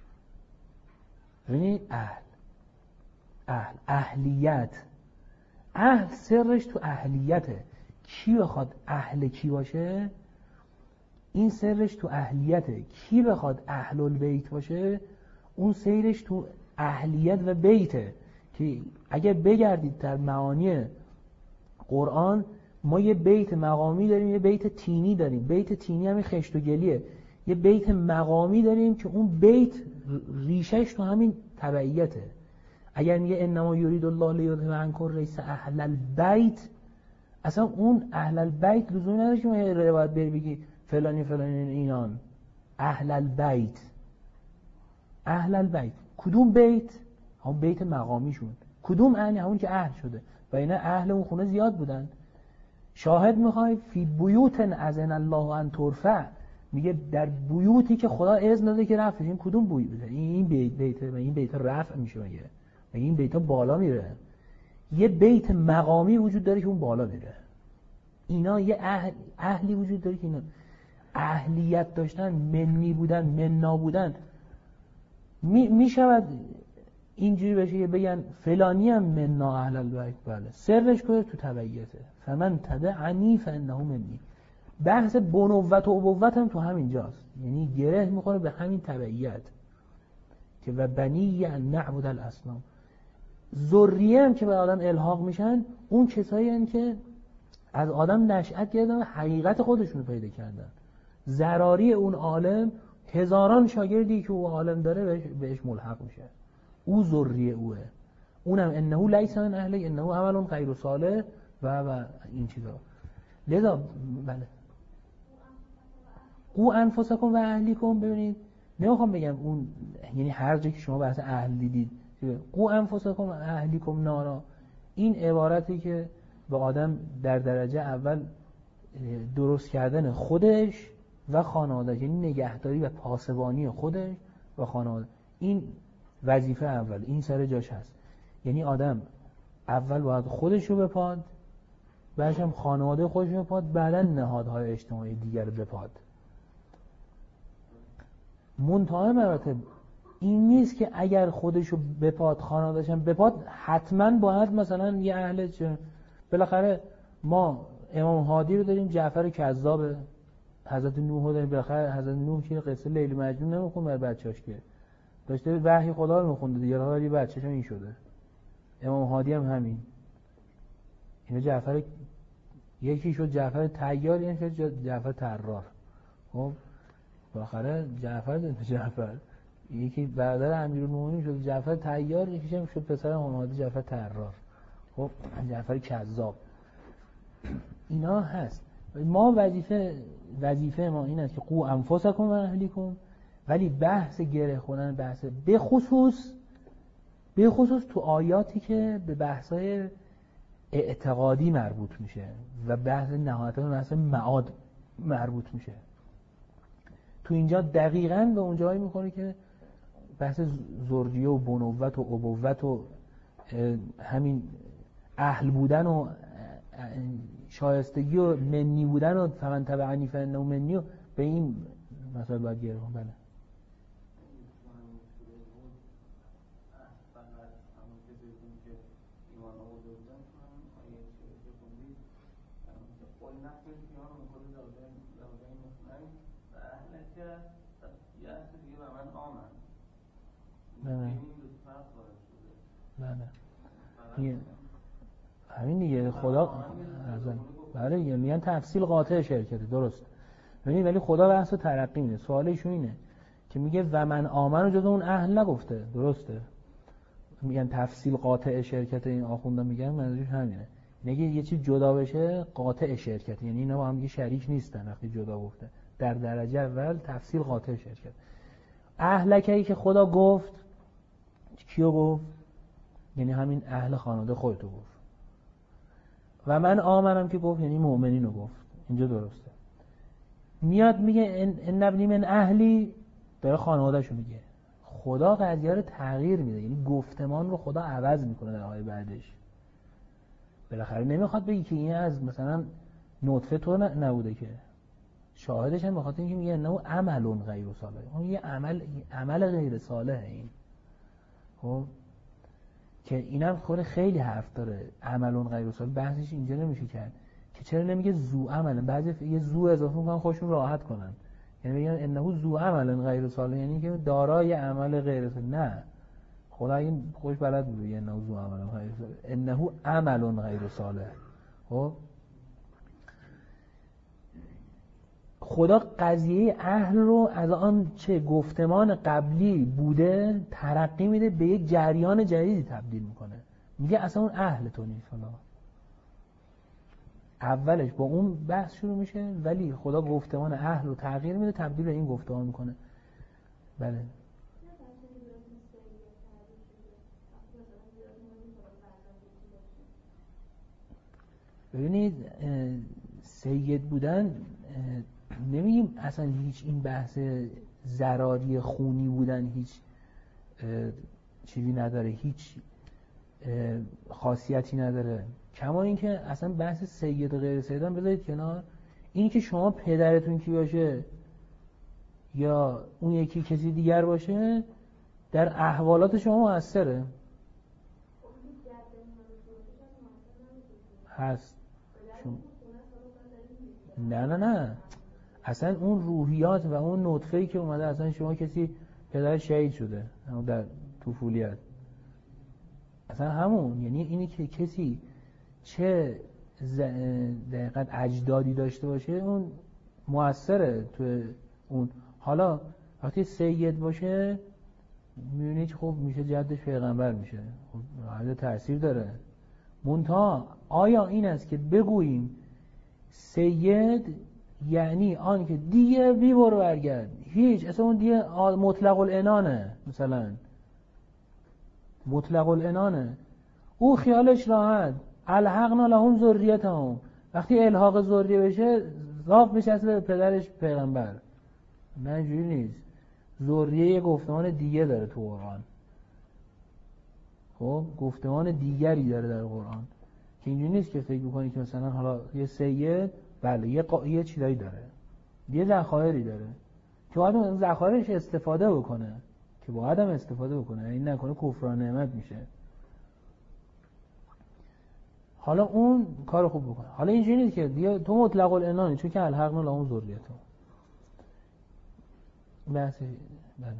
ببینید اهل اهل اهلیت، اهل سرش تو اهلیته. کی بخواد اهل کی باشه، این سرش تو اهلیته. کی بخواد اهل البیت باشه، اون سیرش تو اهلیت و بیته. که اگه بگردید در معانی قرآن، ما یه بیت مقامی داریم، یه بیت تینی داریم. بیت تینی همین خشت و گلیه. یه بیت مقامی داریم که اون بیت ریشش تو همین تبعیته. اگر میگه انما یرید الله لیذهب عنکم الرجس اهل البیت، اصلا اون اهل البیت لزومی نداره که ما روایت بری بگی فلانی فلانی اینان. اهل البیت، اهل البیت کدوم بیت؟ همون بیت مقامیشون. کدوم اهل؟ همون که اهل شده. و اینا اهل اون خونه زیاد بودن. شاهد میخوای فی بیوت اذن الله ان ترفع، میگه در بیوتی که خدا اذن داده که رفع. این کدوم بیوته؟ این بیت بیت و این بیت رفع میشه. میگه این بیت بالا میره. یه بیت مقامی وجود داره که اون بالا میره. اینا یه اهل اهلی وجود داره که اینا اهلیت داشتن، منی بودن، مننا بودن. می میشود اینجوری بشه که بگن فلانی هم مننا اهل البیت. بله، سرش کنه تو تبعیته. فمن تبعنی فانه منی. بحث بنوت و ابوت هم تو همین جاست. یعنی گره میخوره به همین تبعیت که و بنی ان نعبد الاصنام. ذریه هم که به آدم الحاق میشن، اون کسایی هستن که از آدم نشأت گرفتن و حقیقت خودشونو پیدا کردن. زراری اون عالم، هزاران شاگردی که او عالم داره بهش, بهش ملحق میشه. او ذریه اوه. اونم انه لیس من اهله انه عمل غیر صالح و و این چیزا. لذا بله او انفسکم و اهلیکم. ببینید نمیخوام بگم اون، یعنی هر جایی که شما بحث اهل دیدید او انفسکم و اهلیکم نارا، این عبارتی که به آدم در درجه اول درست کردن خودش و خانواده، یعنی نگهداری و پاسبانی خودش و خانواده، این وظیفه اول، این سر جاش هست. یعنی آدم اول باید خودش رو بپاد، بعدش هم خانواده خودش رو بپاد، بعدا نهادهای اجتماعی دیگر رو بپاد. منتهای مراتب این نیست که اگر خودش رو بپاد خانواده‌اش هم بپاد حتما باید مثلا یه اهل چه. بالاخره ما امام هادی رو داریم، جعفر کذاب، حضرت نوح رو داریم. بالاخره حضرت نوح که قصه لیلی مجنون نمیخونه برای بچه‌اش که داشته وحی خدا رو میخونده دیگه، حالا یه بچه‌ش هم این شده. امام هادی هم همین. اینا جعفر یکی شد جعفر طیار، یکی شد جعفر طرار. خب بالاخره جعفر جعفر یکی برادر امیرالمومنین شد جعفر طیار، یکیش هم شد پسر امام هادی جعفر طرار. خب جعفر کذاب. اینا هست. ما وظیفه وظیفه ما این است که قو انفسکم و اهلیکم. ولی بحث گره خوردن، بحث به خصوص به خصوص تو آیاتی که به بحث‌های اعتقادی مربوط میشه و بحث نهایتاً به بحث معاد مربوط میشه، تو اینجا دقیقاً به اونجایی میخوره که بحث زوجیه و بنوت و ابوت و همین اهل بودن و شایستگی و منی بودن و فمن تبعنی فانه منی و به این مسائل باید گره کنیم. بله بله همین دیگه خدا بله میگن تفصیل قاطع شرکته درست. ببینید ولی خدا بحث ترقی میده. سوالش اینه که میگه و من آمن رو جز اون اهل نگفته، درسته؟ میگن تفصیل قاطع شرکت، این آخوندا میگن منظورش همینه. نگه یه چیز جدا بشه قاطع شرکت، یعنی اینا با هم دیگه شریک نیستن. وقتی جدا گفته در درجه اول تفصیل قاطع شرکت. اهلکی که خدا گفت کیو گفت؟ یعنی همین اهل خانواده خودتو گفت. و من آمنم که گفت یعنی مؤمنین رو گفت. اینجا درسته. میاد میگه ان ابنی من اهلی، داره خانواده‌شو میگه. خدا قضیه رو تغییر میده، یعنی گفتمان رو خدا عوض میکنه در آیه بعدش. بالاخره نمیخواد بگی که این از مثلا نطفه تو نبوده، که شاهدش هم بخاطر اینکه میگه انه عمل غیر صالح، اون یه عمل عمل غیر صالحه. این خب که اینم خود خیلی حرف داره. عمل غیر صالح بحثش اینجا نمیشه کرد که چرا نمیگه زو عمل، بعضی یه زو اضافه میکنن خودشون راحت کنن، یعنی بگن انه زو عمل غیر صالح، یعنی که دارای عمل غیر صالح. نه، خدا این خوش بلد بود بگه انه زو عمل غیر صالح، انه عمل غیر صالح. خب خدا قضیه اهل رو از آن چه گفتمان قبلی بوده ترقی میده، به یک جریان جدیدی تبدیل میکنه. میگه اصلا اون اهل تو نیست. حالا اولش با اون بحث شروع میشه، ولی خدا گفتمان اهل رو تغییر میده، تبدیل به این گفتمان میکنه. بله ببینید سید بودن نمیگیم اصلا هیچ این بحث ضراری خونی بودن هیچ چیزی نداره، هیچ خاصیتی نداره. کما اینکه اصلا بحث سید و غیر سید هم بذارید کنار، این که شما پدرتون کی باشه یا اون یکی کسی دیگر باشه در احوالات شما مؤثره هست. شما نه نه نه اصلا اون روحیات و اون نطفه‌ای که اومده، اصلا شما کسی پدر شهید شده در طفولیت، اصلا همون، یعنی اینی که کسی چه دقیقاً اجدادی داشته باشه اون مؤثره تو اون. حالا وقتی سید باشه میبینی که خب میشه جدش پیغمبر میشه، خب تأثیر داره. منتها آیا این است که بگوییم سید یعنی آن که دیگه بی برو برگرد، هیچ، اصلا اون دیگه مطلق العنانه، مثلا مطلق العنانه، او خیالش راحت، الحقنا لهم ذریتهم، وقتی الحاق ذریه بشه ضاف میشه به پدرش پیغمبر. نه اینجوری نیست. ذریه گفتمان دیگه داره تو قرآن. خب گفتمان دیگری داره در قرآن که اینجوری نیست که فکر بکنی که مثلا حالا یه سید بله یه قا... یه چیزایی داره، یه ذخایری داره که باید اون ذخایرش استفاده بکنه، که باید هم استفاده بکنه، این نکنه کفران نعمت میشه. حالا اون کار خوب بکنه. حالا اینجوری نیست که دیگه تو مطلق العنانی، چون که الحقنا لهم ذریتهم بحث. بله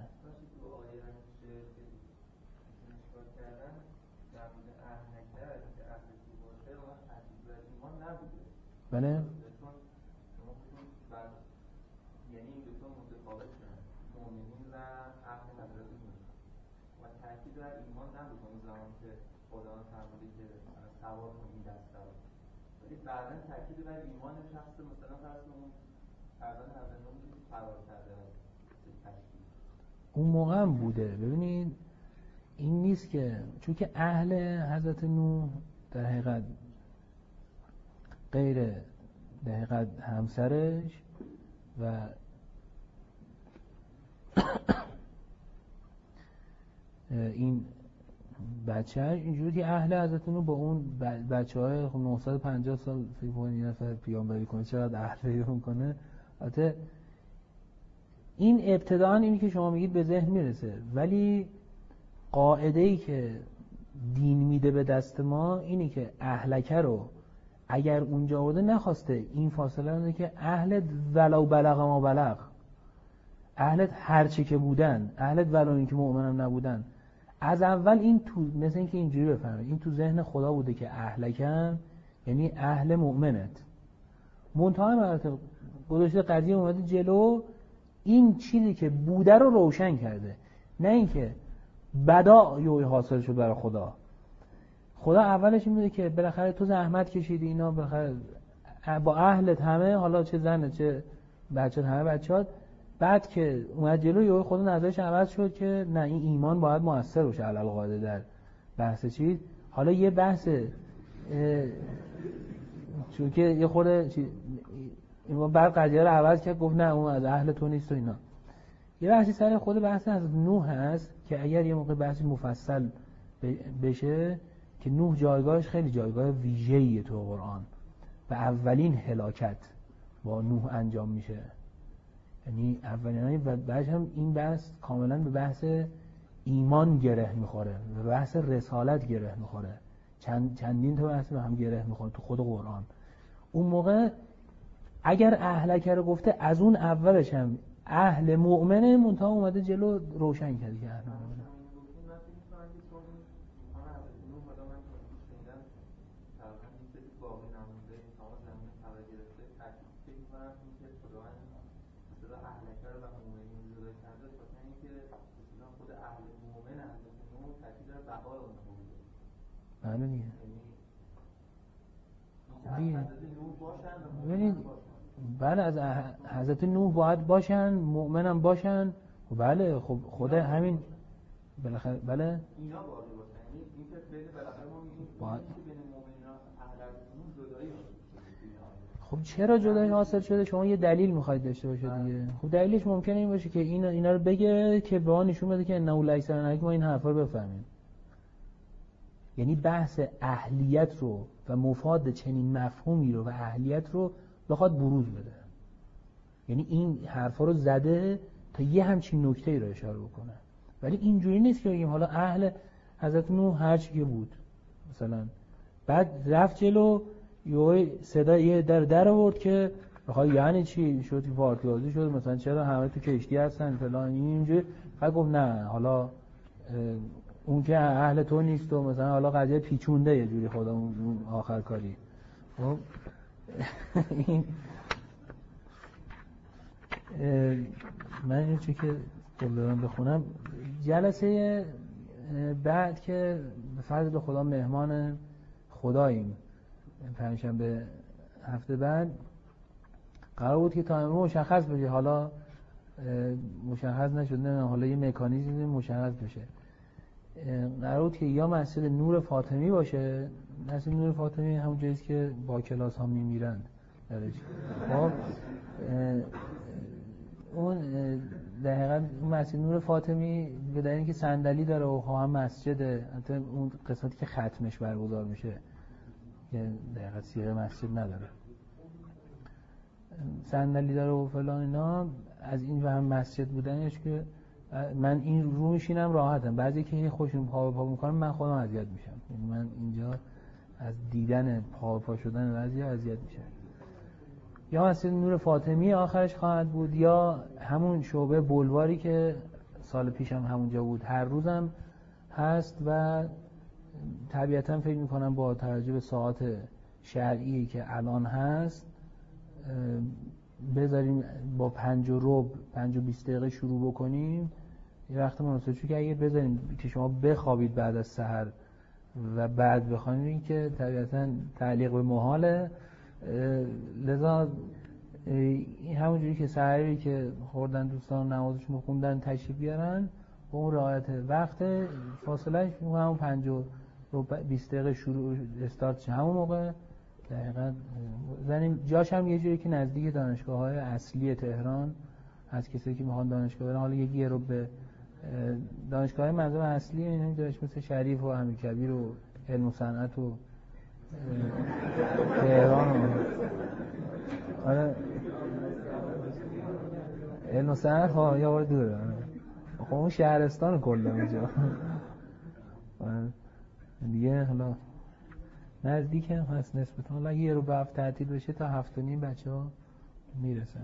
بله یعنی این دو تا متفاوت شدن، مؤمنین و اهل حضرت موسی، و تاکید بر ایمان نبود اون زمان که خدا فرموده که سوار کنید دست سوار، ولی بعدا تاکید بر ایمان شخص مثلا فرض اون فرزند حضرت موسی که فرار کرده اون موقع هم بوده. ببینید این نیست که چون که اهل حضرت نوح در حقیقت غیر در حقیقت همسرش و این بچه‌اش اینجوری که اهل حضرت نوح با اون بچه‌های خب نهصد و پنجاه سال فکر کنید این نفر پیامبری کنه چقدر اهل پیدا کنه. البته این ابتداً اینی که شما میگید به ذهن میرسه، ولی قاعده‌ای که دین میده به دست ما اینی که اهلکه رو اگر اونجا بوده نخواسته این فاصله رو که اهلت ولو بلغ ما بلغ، اهلت هرچی که بودن، اهلت ولو این که مؤمنم نبودن، از اول این تو مثل اینکه اینجوری بفهمید این تو ذهن خدا بوده که اهلکم یعنی اهل مؤمنت، منتها مراتب گذاشته قضیه اومده جلو، این چیزی که بوده رو روشن کرده، نه اینکه بدا یوی حاصل شد برای خدا. خدا اولش این بوده که بالاخره تو زحمت کشیدی، اینا بالاخره با اهلت همه، حالا چه زنه چه بچه همه بچه‌ات، بعد که اومد جلو یوی خدا نظرش عوض شد که نه این ایمان باید مؤثر باشه علل قاعده در بحث چیز. حالا یه بحث چون که یه خورده چی این بعد قضیه رو عوض کرد، گفت نه اون از اهل تو نیست و اینا. یه بحثی سر خود بحث از نوح هست که اگر یه موقع بحثی مفصل بشه که نوح جایگاهش خیلی جایگاه ویژه‌ایه تو قرآن و اولین هلاکت با نوح انجام میشه، یعنی اولین و بعدش هم این بحث کاملا به بحث ایمان گره میخوره، به بحث رسالت گره میخوره، چند چندین تا بحث به هم گره میخوره تو خود قرآن. اون موقع اگر اهلکه رو گفته از اون اولش هم اهل مؤمنه، منتها اومده جلو روشن کرده که اهل مؤمنه. بله دیگه. ببینید بله از حضرت نوح باید باشن، مؤمنم باشن. بله خب خدا همین بالاخره بله اینا باید باشن، یعنی این که بین بالاخره ما میگیم باید بین مؤمنان اهل نوح جدایی حاصل. خب چرا جدایی حاصل شده؟ شما یه دلیل میخواید داشته باشه دیگه. خب دلیلش ممکنه این باشه که اینا اینا رو بگه که به ما نشون بده که انه لیس لنا ما این حرفا رو بفهمیم. یعنی بحث اهلیت رو و مفاد چنین مفهومی رو و اهلیت رو بخواد بروز بده، یعنی این حرفا رو زده تا یه همچین نکته‌ای رو اشاره بکنه. ولی اینجوری نیست که بگیم حالا اهل حضرت نوح هر چی که بود مثلا، بعد رفت جلو یه صدا یه در در آورد که بخواد یعنی چی شد که پارتیازی شد مثلا چرا همه تو کشتی هستن فلان اینجوری، بعد گفت نه حالا اون که اهل تو نیست و مثلا حالا قضیه پیچونده یه جوری خدا اون آخر کاری. خب این من این چی که دارم بخونم جلسه بعد که به فضل خدا مهمان خداییم، پنجشنبه هفته بعد قرار بود که تایم مشخص بشه، حالا مشخص نشد، نه حالا یه مکانیزمی مشخص بشه. قرار بود که یا مسجد نور فاطمی باشه، مسجد نور فاطمی همون جاییست که با کلاس ها میمیرند درش. خب اون در حقیقت اون مسجد نور فاطمی به دلیل اینکه صندلی داره و هم مسجده، حتی اون قسمتی که ختمش برگزار میشه که در حقیقت صیغه مسجد نداره، صندلی داره و فلان اینا، از این و هم مسجد بودنش که من این رو میشینم راحتم، بعضی که خوشون پا پا میکنم من خودم اذیت میشم، یعنی من اینجا از دیدن پا پا شدن بعضی اذیت میشم. یا مسجد نور فاطمی آخرش خواهد بود، یا همون شعبه بلواری که سال پیشم همونجا بود هر روزم هست و طبیعتا فکر میکنم با توجه به ساعات شرعی که الان هست بذاریم با پنج و ربع پنج و بیست دقیقه شروع بکنیم یه وقت مناسب، چون که اگه بذاریم که شما بخوابید بعد از سحر و بعد بخوانید که طبیعتا تعلیق به محاله، لذا همونجوری که سحری که خوردن دوستان نمازشون خوندن تشریف بیارن با اون رعایت وقت فاصله همون پنج و بیست دقیقه شروع استارت شه همون موقع دقیقاً زنیم. جاش هم یه جوری که نزدیک دانشگاه‌های اصلی تهران از کسی که میخوان دانشگاه برن، حالا یکی رو به دانشگاه‌های منظور اصلی این دانشگاه مثل شریف و امیرکبیر و علم و صنعت و تهران و آره علم و صنعت ها یا بار دوره، خب اون شهرستان کلا اونجا دیگه، حالا نزدیک هم هست نسبتا، حالا یه رو به هفت تعطیل بشه تا هفت و نیم بچه ها میرسن.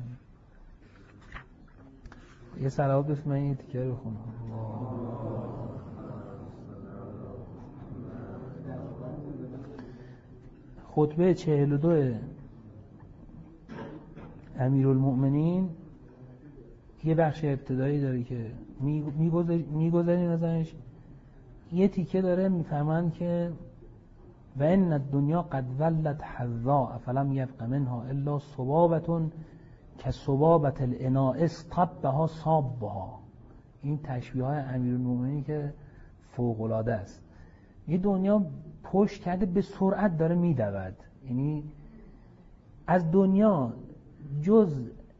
یه صلوات بسم من یه تیکر بخونم. خطبه چهل و دو امیرالمؤمنین یه بخش ابتدایی داره که میگذاریم ازش، یه تیکه داره میفهمن که و ان الدنیا قد ولت حذاء فلم یبق منها الا صبابة كصبابة الاناء استبها صابها. این تشبیه های امیرالمؤمنین که فوق العاده است. یه دنیا پشت کرده به سرعت داره میدود، یعنی از دنیا جز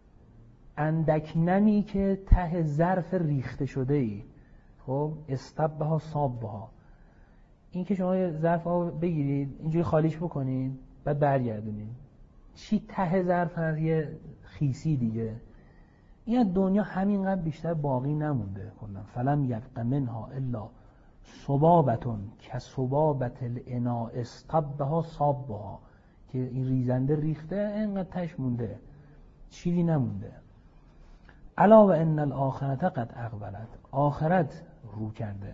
اندک نمی که ته ظرف ریخته شده ای، خب استبها صابها، این که شما یه ظرف ها بگیرید اینجوری خالیش بکنید بعد برگردونید، چی ته ظرف هست یه خیسی دیگه. این دنیا همینقدر بیشتر باقی نمونده کلا. فلم یبق منها الا صبابتون که صبابت الاناء استبها صابها، که این ریزنده ریخته اینقدر تش مونده، چیزی نمونده. الا و ان الاخرت قد اقبلت، آخرت رو کرده.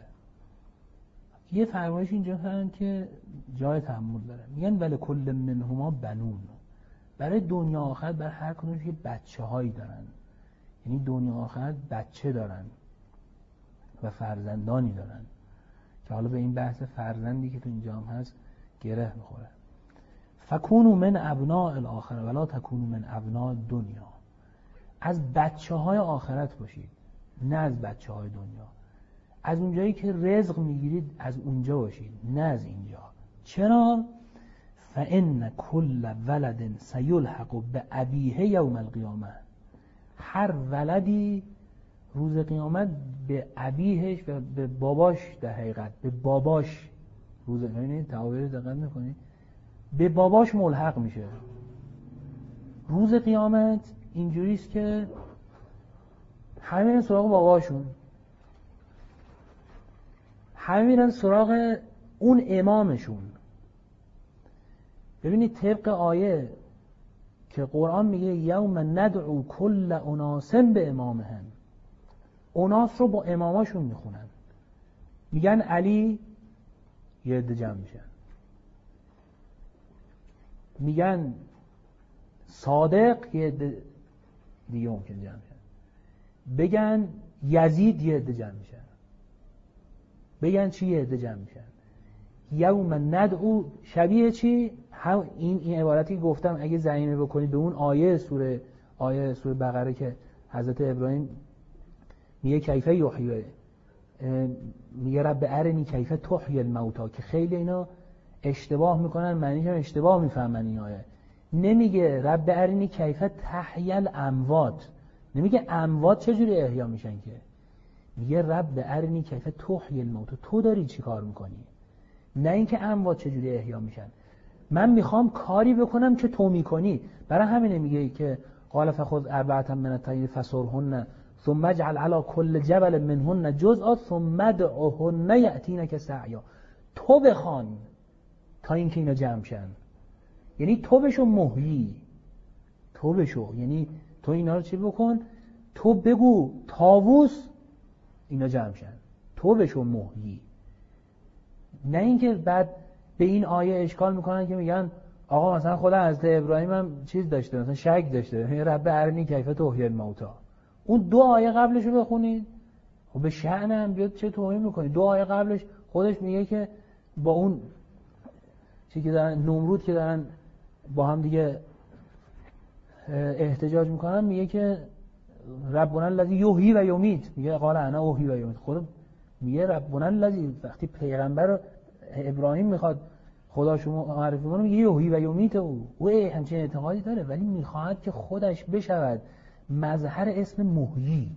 یه فرمایش اینجا هستن که جای تأمل داره، میگن ولی کل منهما بنون، برای دنیا آخرت برای هر کدومش یه بچه هایی دارن، یعنی دنیا آخرت بچه دارن و فرزندانی دارن که حالا به این بحث فرزندی که تو اینجا هم هست گره میخوره. فکونوا من ابناء الاخره ولا تکونوا من ابناء دنیا، از بچه های آخرت باشید نه از بچه های دنیا. از اونجایی که رزق میگیرید از اونجا باشید نه از اینجا. چرا؟ فان کل ولد سیلحق بابیه یوم القیامه، هر ولدی روز قیامت به ابیهش و به باباش، در حقیقت به باباش روز، ببینید تعابیر دقت میکنید، به باباش ملحق میشه. روز قیامت اینجوریست که همه میرن سراغ باباشون، همه میرن سراغ اون امامشون. ببینید طبق آیه که قرآن میگه یوم ندعو کل اناس به امامهم، اناس رو با اماماشون میخونن، میگن علی، یه عده جمع میشن، میگن صادق، یه عده دیگه ممکن جمع میشن، بگن یزید، یه عده جمع میشن، بگن چی، یه عده جمع میشن. یوم ندعو شبیه چی؟ هم این این عبارتی گفتم اگه ضمیمه بکنید به اون آیه سوره آیه سوره بقره که حضرت ابراهیم میگه کیفه یحیی، میگه رب ارنی کیفه تحیی الموتی، که خیلی اینا اشتباه میکنن، معنیش هم اشتباه میفهمن این آیه. نمیگه رب ارنی کیفه تحیی الاموات، نمیگه اموات چجوری احیا میشن، که میگه رب ارنی کیفه تحیی الموتی، تو داری چی کار میکنی، نه اینکه اموات چجوری احیا میشن. من میخوام کاری بکنم که تو میکنی. برای همینه میگه که قال فخذ اربعه من الطیر فصرهن ثم اجعل على كل جبل منهن جزءا ثم ادعهن یاتینک سعیا. تو بخوان تا اینکه اینا جمع شن، یعنی تو بشو محیی، تو بشو، یعنی تو اینا رو چی بکن، تو بگو طاووس اینا جمع شن، تو بشو محیی. نه اینکه بعد به این آیه اشکال میکنن که میگن آقا مثلا خود حضرت ابراهیم هم چیز داشته، مثلا شک داشته، رب ارنی کیفه تحیی الموتی. اون دو آیه قبلش رو بخونید، خب به شأن انبیاء چه توهین میکنید؟ دو آیه قبلش خودش میگه که با اون چیزی که دارن نمرود که دارن با هم دیگه احتجاج میکنن، میگه که ربنا الذی یحیی و یمیت، میگه قال انا احیی و یمیت. خود میگه ربنا الذی، وقتی پیغمبر ابراهیم میخواد خدا شما معرفی کنه میگه یحیی و یمیت، او او همچین اعتقادی داره، ولی میخواد که خودش بشود مظهر اسم محیی،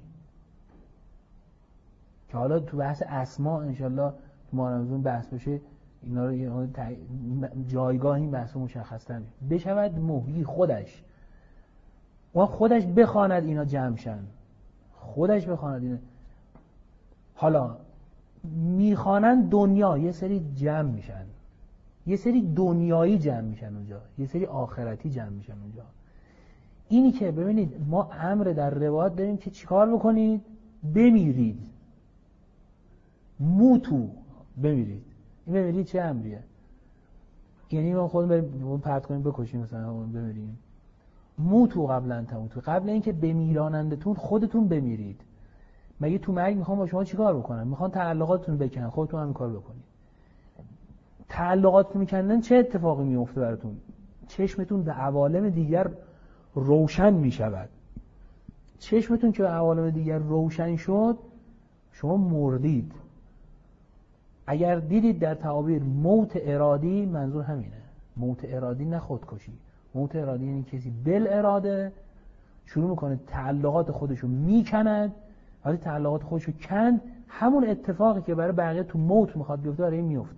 که حالا تو بحث اسما انشالله تو مارمزون بحث بشه، اینا رو جایگاه این بحث مشخص تر بشود محیی، خودش و خودش بخواند اینا جمع شن، خودش بخواند اینا. حالا میخوانن دنیا، یه سری جمع میشن، یه سری دنیایی جمع میشن اونجا، یه سری آخرتی جمع میشن اونجا. اینی که ببینید ما امر در روایت داریم که چیکار بکنید؟ بمیرید، موتو، بمیرید. این بمیرید چه امریه؟ یعنی ما خودمون بریم پرت کنیم بکشیم مثلا اون بمیریم. موتو قبل ان تموتو، قبل اینکه بمیرانندتون خودتون بمیرید. مگه تو مرگ میخوام با شما چیکار بکنن؟ میخوان تعلقاتتون بکنن، خودتون هم این کار بکنید. تعلقاتتون میکنن چه اتفاقی میفته براتون؟ چشمتون به عوالم دیگر روشن میشود. چشمتون که به عوالم دیگر روشن شد شما مردید. اگر دیدید در تعابیر موت ارادی، منظور همینه. موت ارادی نه خودکشی. موت ارادی یعنی کسی بل اراده شروع میکنه تعلقات خودشو میکند. وقتی تعلقات خودشو کند، همون اتفاقی که برای بقیه تو موت میخواد بیفته برای این میفته.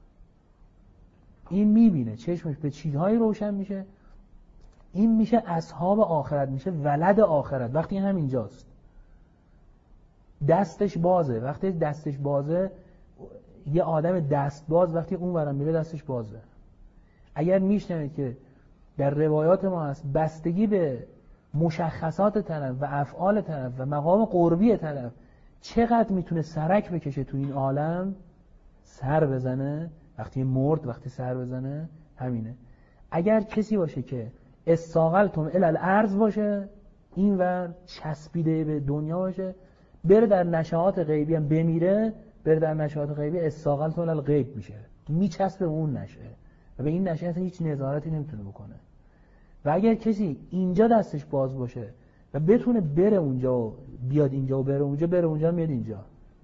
این میبینه چشمش به چیزهایی روشن میشه. این میشه اصحاب آخرت، میشه ولد آخرت. وقتی همینجاست دستش بازه. وقتی دستش بازه، یه آدم دست باز وقتی اون ورم میره دستش بازه. اگر میشنوید که در روایات ما هست بستگی به مشخصات طرف و افعال طرف و مقام قربی طرف چقدر میتونه سرک بکشه تو این عالم، سر بزنه. وقتی مرد، وقتی سر بزنه، همینه. اگر کسی باشه که استاقلتم الی الارض باشه، این ور چسبیده به دنیا باشه، بره در نشاط غیبی هم بمیره، بره در نشاط غیبی استاقلتم الی الغیب میشه، میچسبه اون نشه و به این نشه اصلا هیچ نظارتی نمیتونه بکنه. و اگر کسی اینجا دستش باز باشه و بتونه بره اونجا و بیاد اینجا و بره اونجا، بره اونجا میاد اینجا.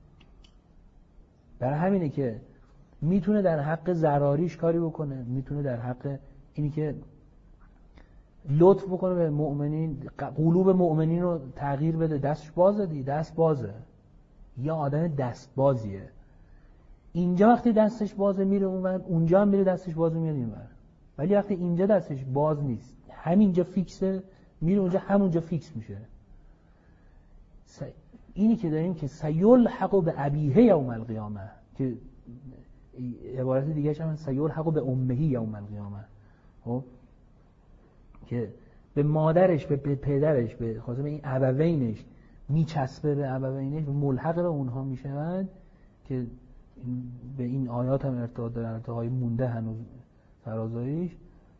برای همینه که میتونه در حق ضراریش کاری بکنه، میتونه در حق اینی که لطف بکنه به مؤمنین، قلوب مؤمنین رو تغییر بده. دستش بازه دی، دست بازه. یا آدم دست بازیه. اینجا وقتی دستش بازه میره اونور، اونجا هم میره دستش بازه میاد اینور. ولی وقتی اینجا دستش باز نیست، همینجا فیکسه، میره اونجا همونجا فیکس میشه. س... اینی که داریم که سیلحق به ابیه یوم القیامه، که عبارت دیگه هم سیلحق به امه یوم القیامه، خب که به مادرش، به پدرش، به خاطر این ابوینش میچسبه، به ابوینش ملحق به اونها میشود، که به این آیات هم ارتباط داره، ارتباطی مونده هنوز فرازاییش.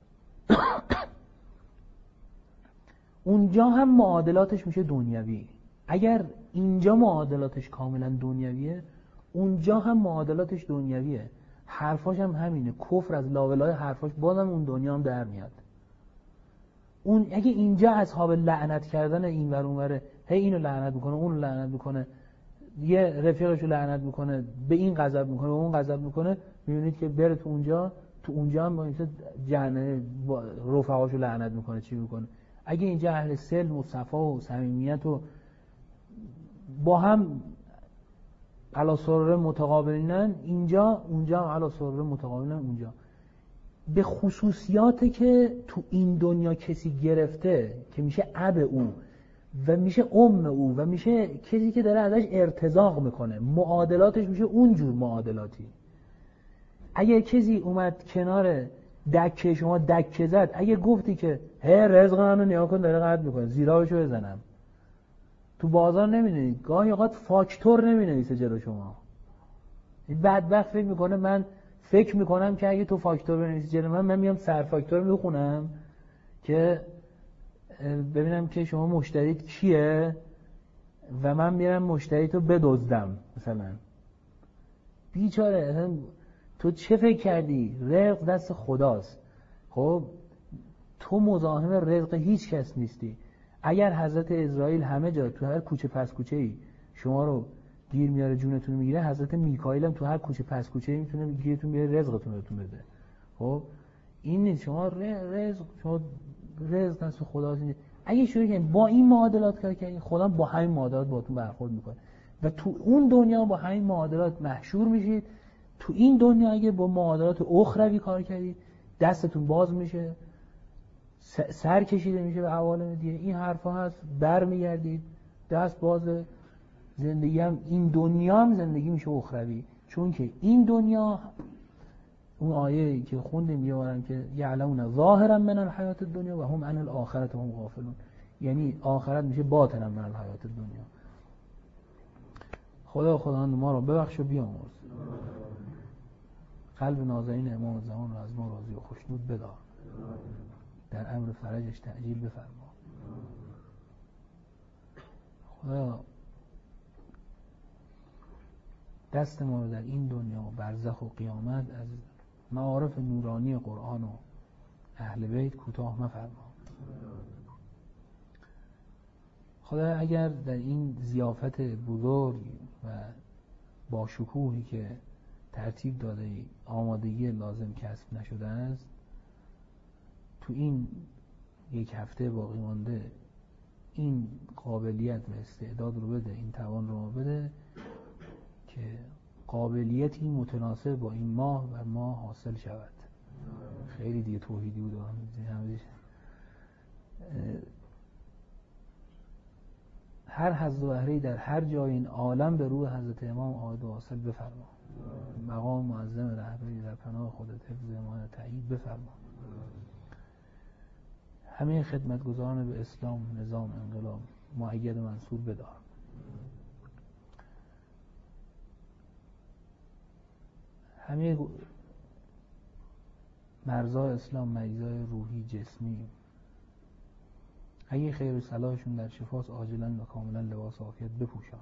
اونجا هم معادلاتش میشه دنیوی. اگر اینجا معادلاتش کاملا دنیویه، اونجا هم معادلاتش دنیویه. حرفاش هم همینه، کفر از لاولای حرفاش بازم اون دنیا هم در میاد. اون اگه اینجا اصحاب لعنت کردن این ور اون وره، هی اینو لعنت میکنه، اونو لعنت میکنه، یه رفیقشو لعنت میکنه، به این غضب میکنه، به اون غضب میکنه، میبینید که بره تو اونجا، تو اونجا هم باید جنه رفقاشو لعنت میکنه، چی میکنه. اگه اینجا اهل سلم و صفا و صمیمیت و با هم علی سرور متقابلینن، اینجا اونجا هم علی سرور متقابلینن اونجا. به خصوصیاتی که تو این دنیا کسی گرفته که میشه اب او و میشه ام او و میشه کسی که داره ازش ارتزاق میکنه، معادلاتش میشه اونجور معادلاتی. اگه کسی اومد کنار دکه شما دکه زد، اگه گفتی که هی رزق منو نیا کن داره قطع میکنه، زیرابشو بزنم، تو بازار نمیدونید گاهی اوقات فاکتور نمینویسه جلو شما. این بدبخت فکر میکنه من فکر میکنم که اگه تو فاکتور بنویسی جلو من، من میام سر فاکتور میخونم که ببینم که شما مشتریت کیه و من میرم مشتریت رو بدزدم مثلا. بیچاره، تو چه فکر کردی؟ رزق دست خداست. خب تو مزاحم رزق هیچ کس نیستی. اگر حضرت اسرائیل همه جا تو هر کوچه پس کوچه‌ای شما رو گیر میاره، جونتون رو میگیره، حضرت میکائیل هم تو هر کوچه پس کوچه‌ای میتونه گیرتون بیاره، رزقتون رو بهتون بده. خب این نیست شما رزق، شما رزق دست خداست. اگه شروع کنید با این معادلات کار کنید، خدا با همین معادلات باهاتون برخورد میکنه و تو اون دنیا با همین معادلات محشور میشید. تو این دنیا اگه با معادلات اخروی کار کردید، دستتون باز میشه، سر کشیده میشه به عوالم دیگه. این حرفا هست، برمیگردید، دست بازه. زندگی هم این دنیا هم زندگی میشه اخروی، چون که این دنیا، اون آیه که خوندیم میارن که یعلمون ظاهرا من الحیات الدنیا و هم عن الاخرة هم غافلون، یعنی آخرت میشه باطنا من الحیات الدنیا. خدا خداوند ما رو ببخش و بیامرز. قلب نازنین امام زمان رو از ما راضی و خوشنود بدار، در امر فرجش تعجیل بفرما. خدا دست ما رو در این دنیا و برزخ و قیامت از معارف نورانی قرآن و اهل بیت کوتاه مفرما. خدا اگر در این ضیافت بزرگ و با شکوهی که ترتیب داده آمادگی لازم کسب نشده است، تو این یک هفته باقی مانده این قابلیت و استعداد رو بده، این توان رو بده که قابلیتی متناسب با این ماه و ما حاصل شود. خیلی دیگه توحیدی بود هر حظ و بهره‌ای در هر جای این عالم به روح حضرت امام عاید و حاصل بفرما. مقام معظم رهبری در پناه خودت حفظ امان تأیید بفرما. همه خدمتگزاران به اسلام، نظام، انقلاب مؤید و منصور بدار. همه مرزای اسلام، مریضای روحی جسمی، اگه خیر و صلاحشون در شفاست عاجلا و کاملا لباس عافیت بپوشان.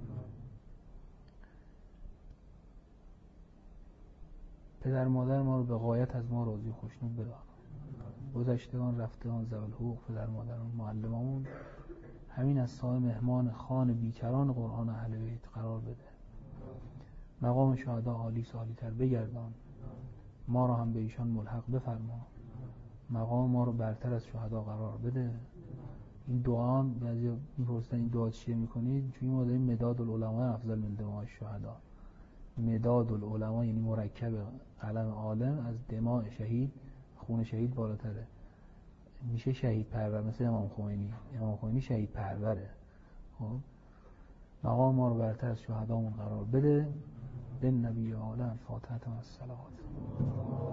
پدر مادر ما رو به غایت از ما راضی و خوشنود بدار. گذشتگان، رفتگان، ذوی الحقوق، پدر مادران، معلمامون، همین از سایه مهمان خان بیکران قرآن و اهل بیت قرار بده. مقام شهدا عالی سالی تر بگردان، ما رو هم به ایشان ملحق بفرما. مقام ما رو برتر از شهدا قرار بده. این دعا بعضی میپرسن این دعا چیه میکنید؟ چون ما داریم مداد العلماء افضل من دماء الشهدا. مداد العلماء یعنی مرکب قلم عالم از دماء شهید، خون شهید بالاتره، میشه شهید پرور. مثل امام خمینی، امام خمینی شهید پروره. خب مقام ما رو برتر از شهدامون قرار بده. به نبی عالم فاتحه و الصلوات.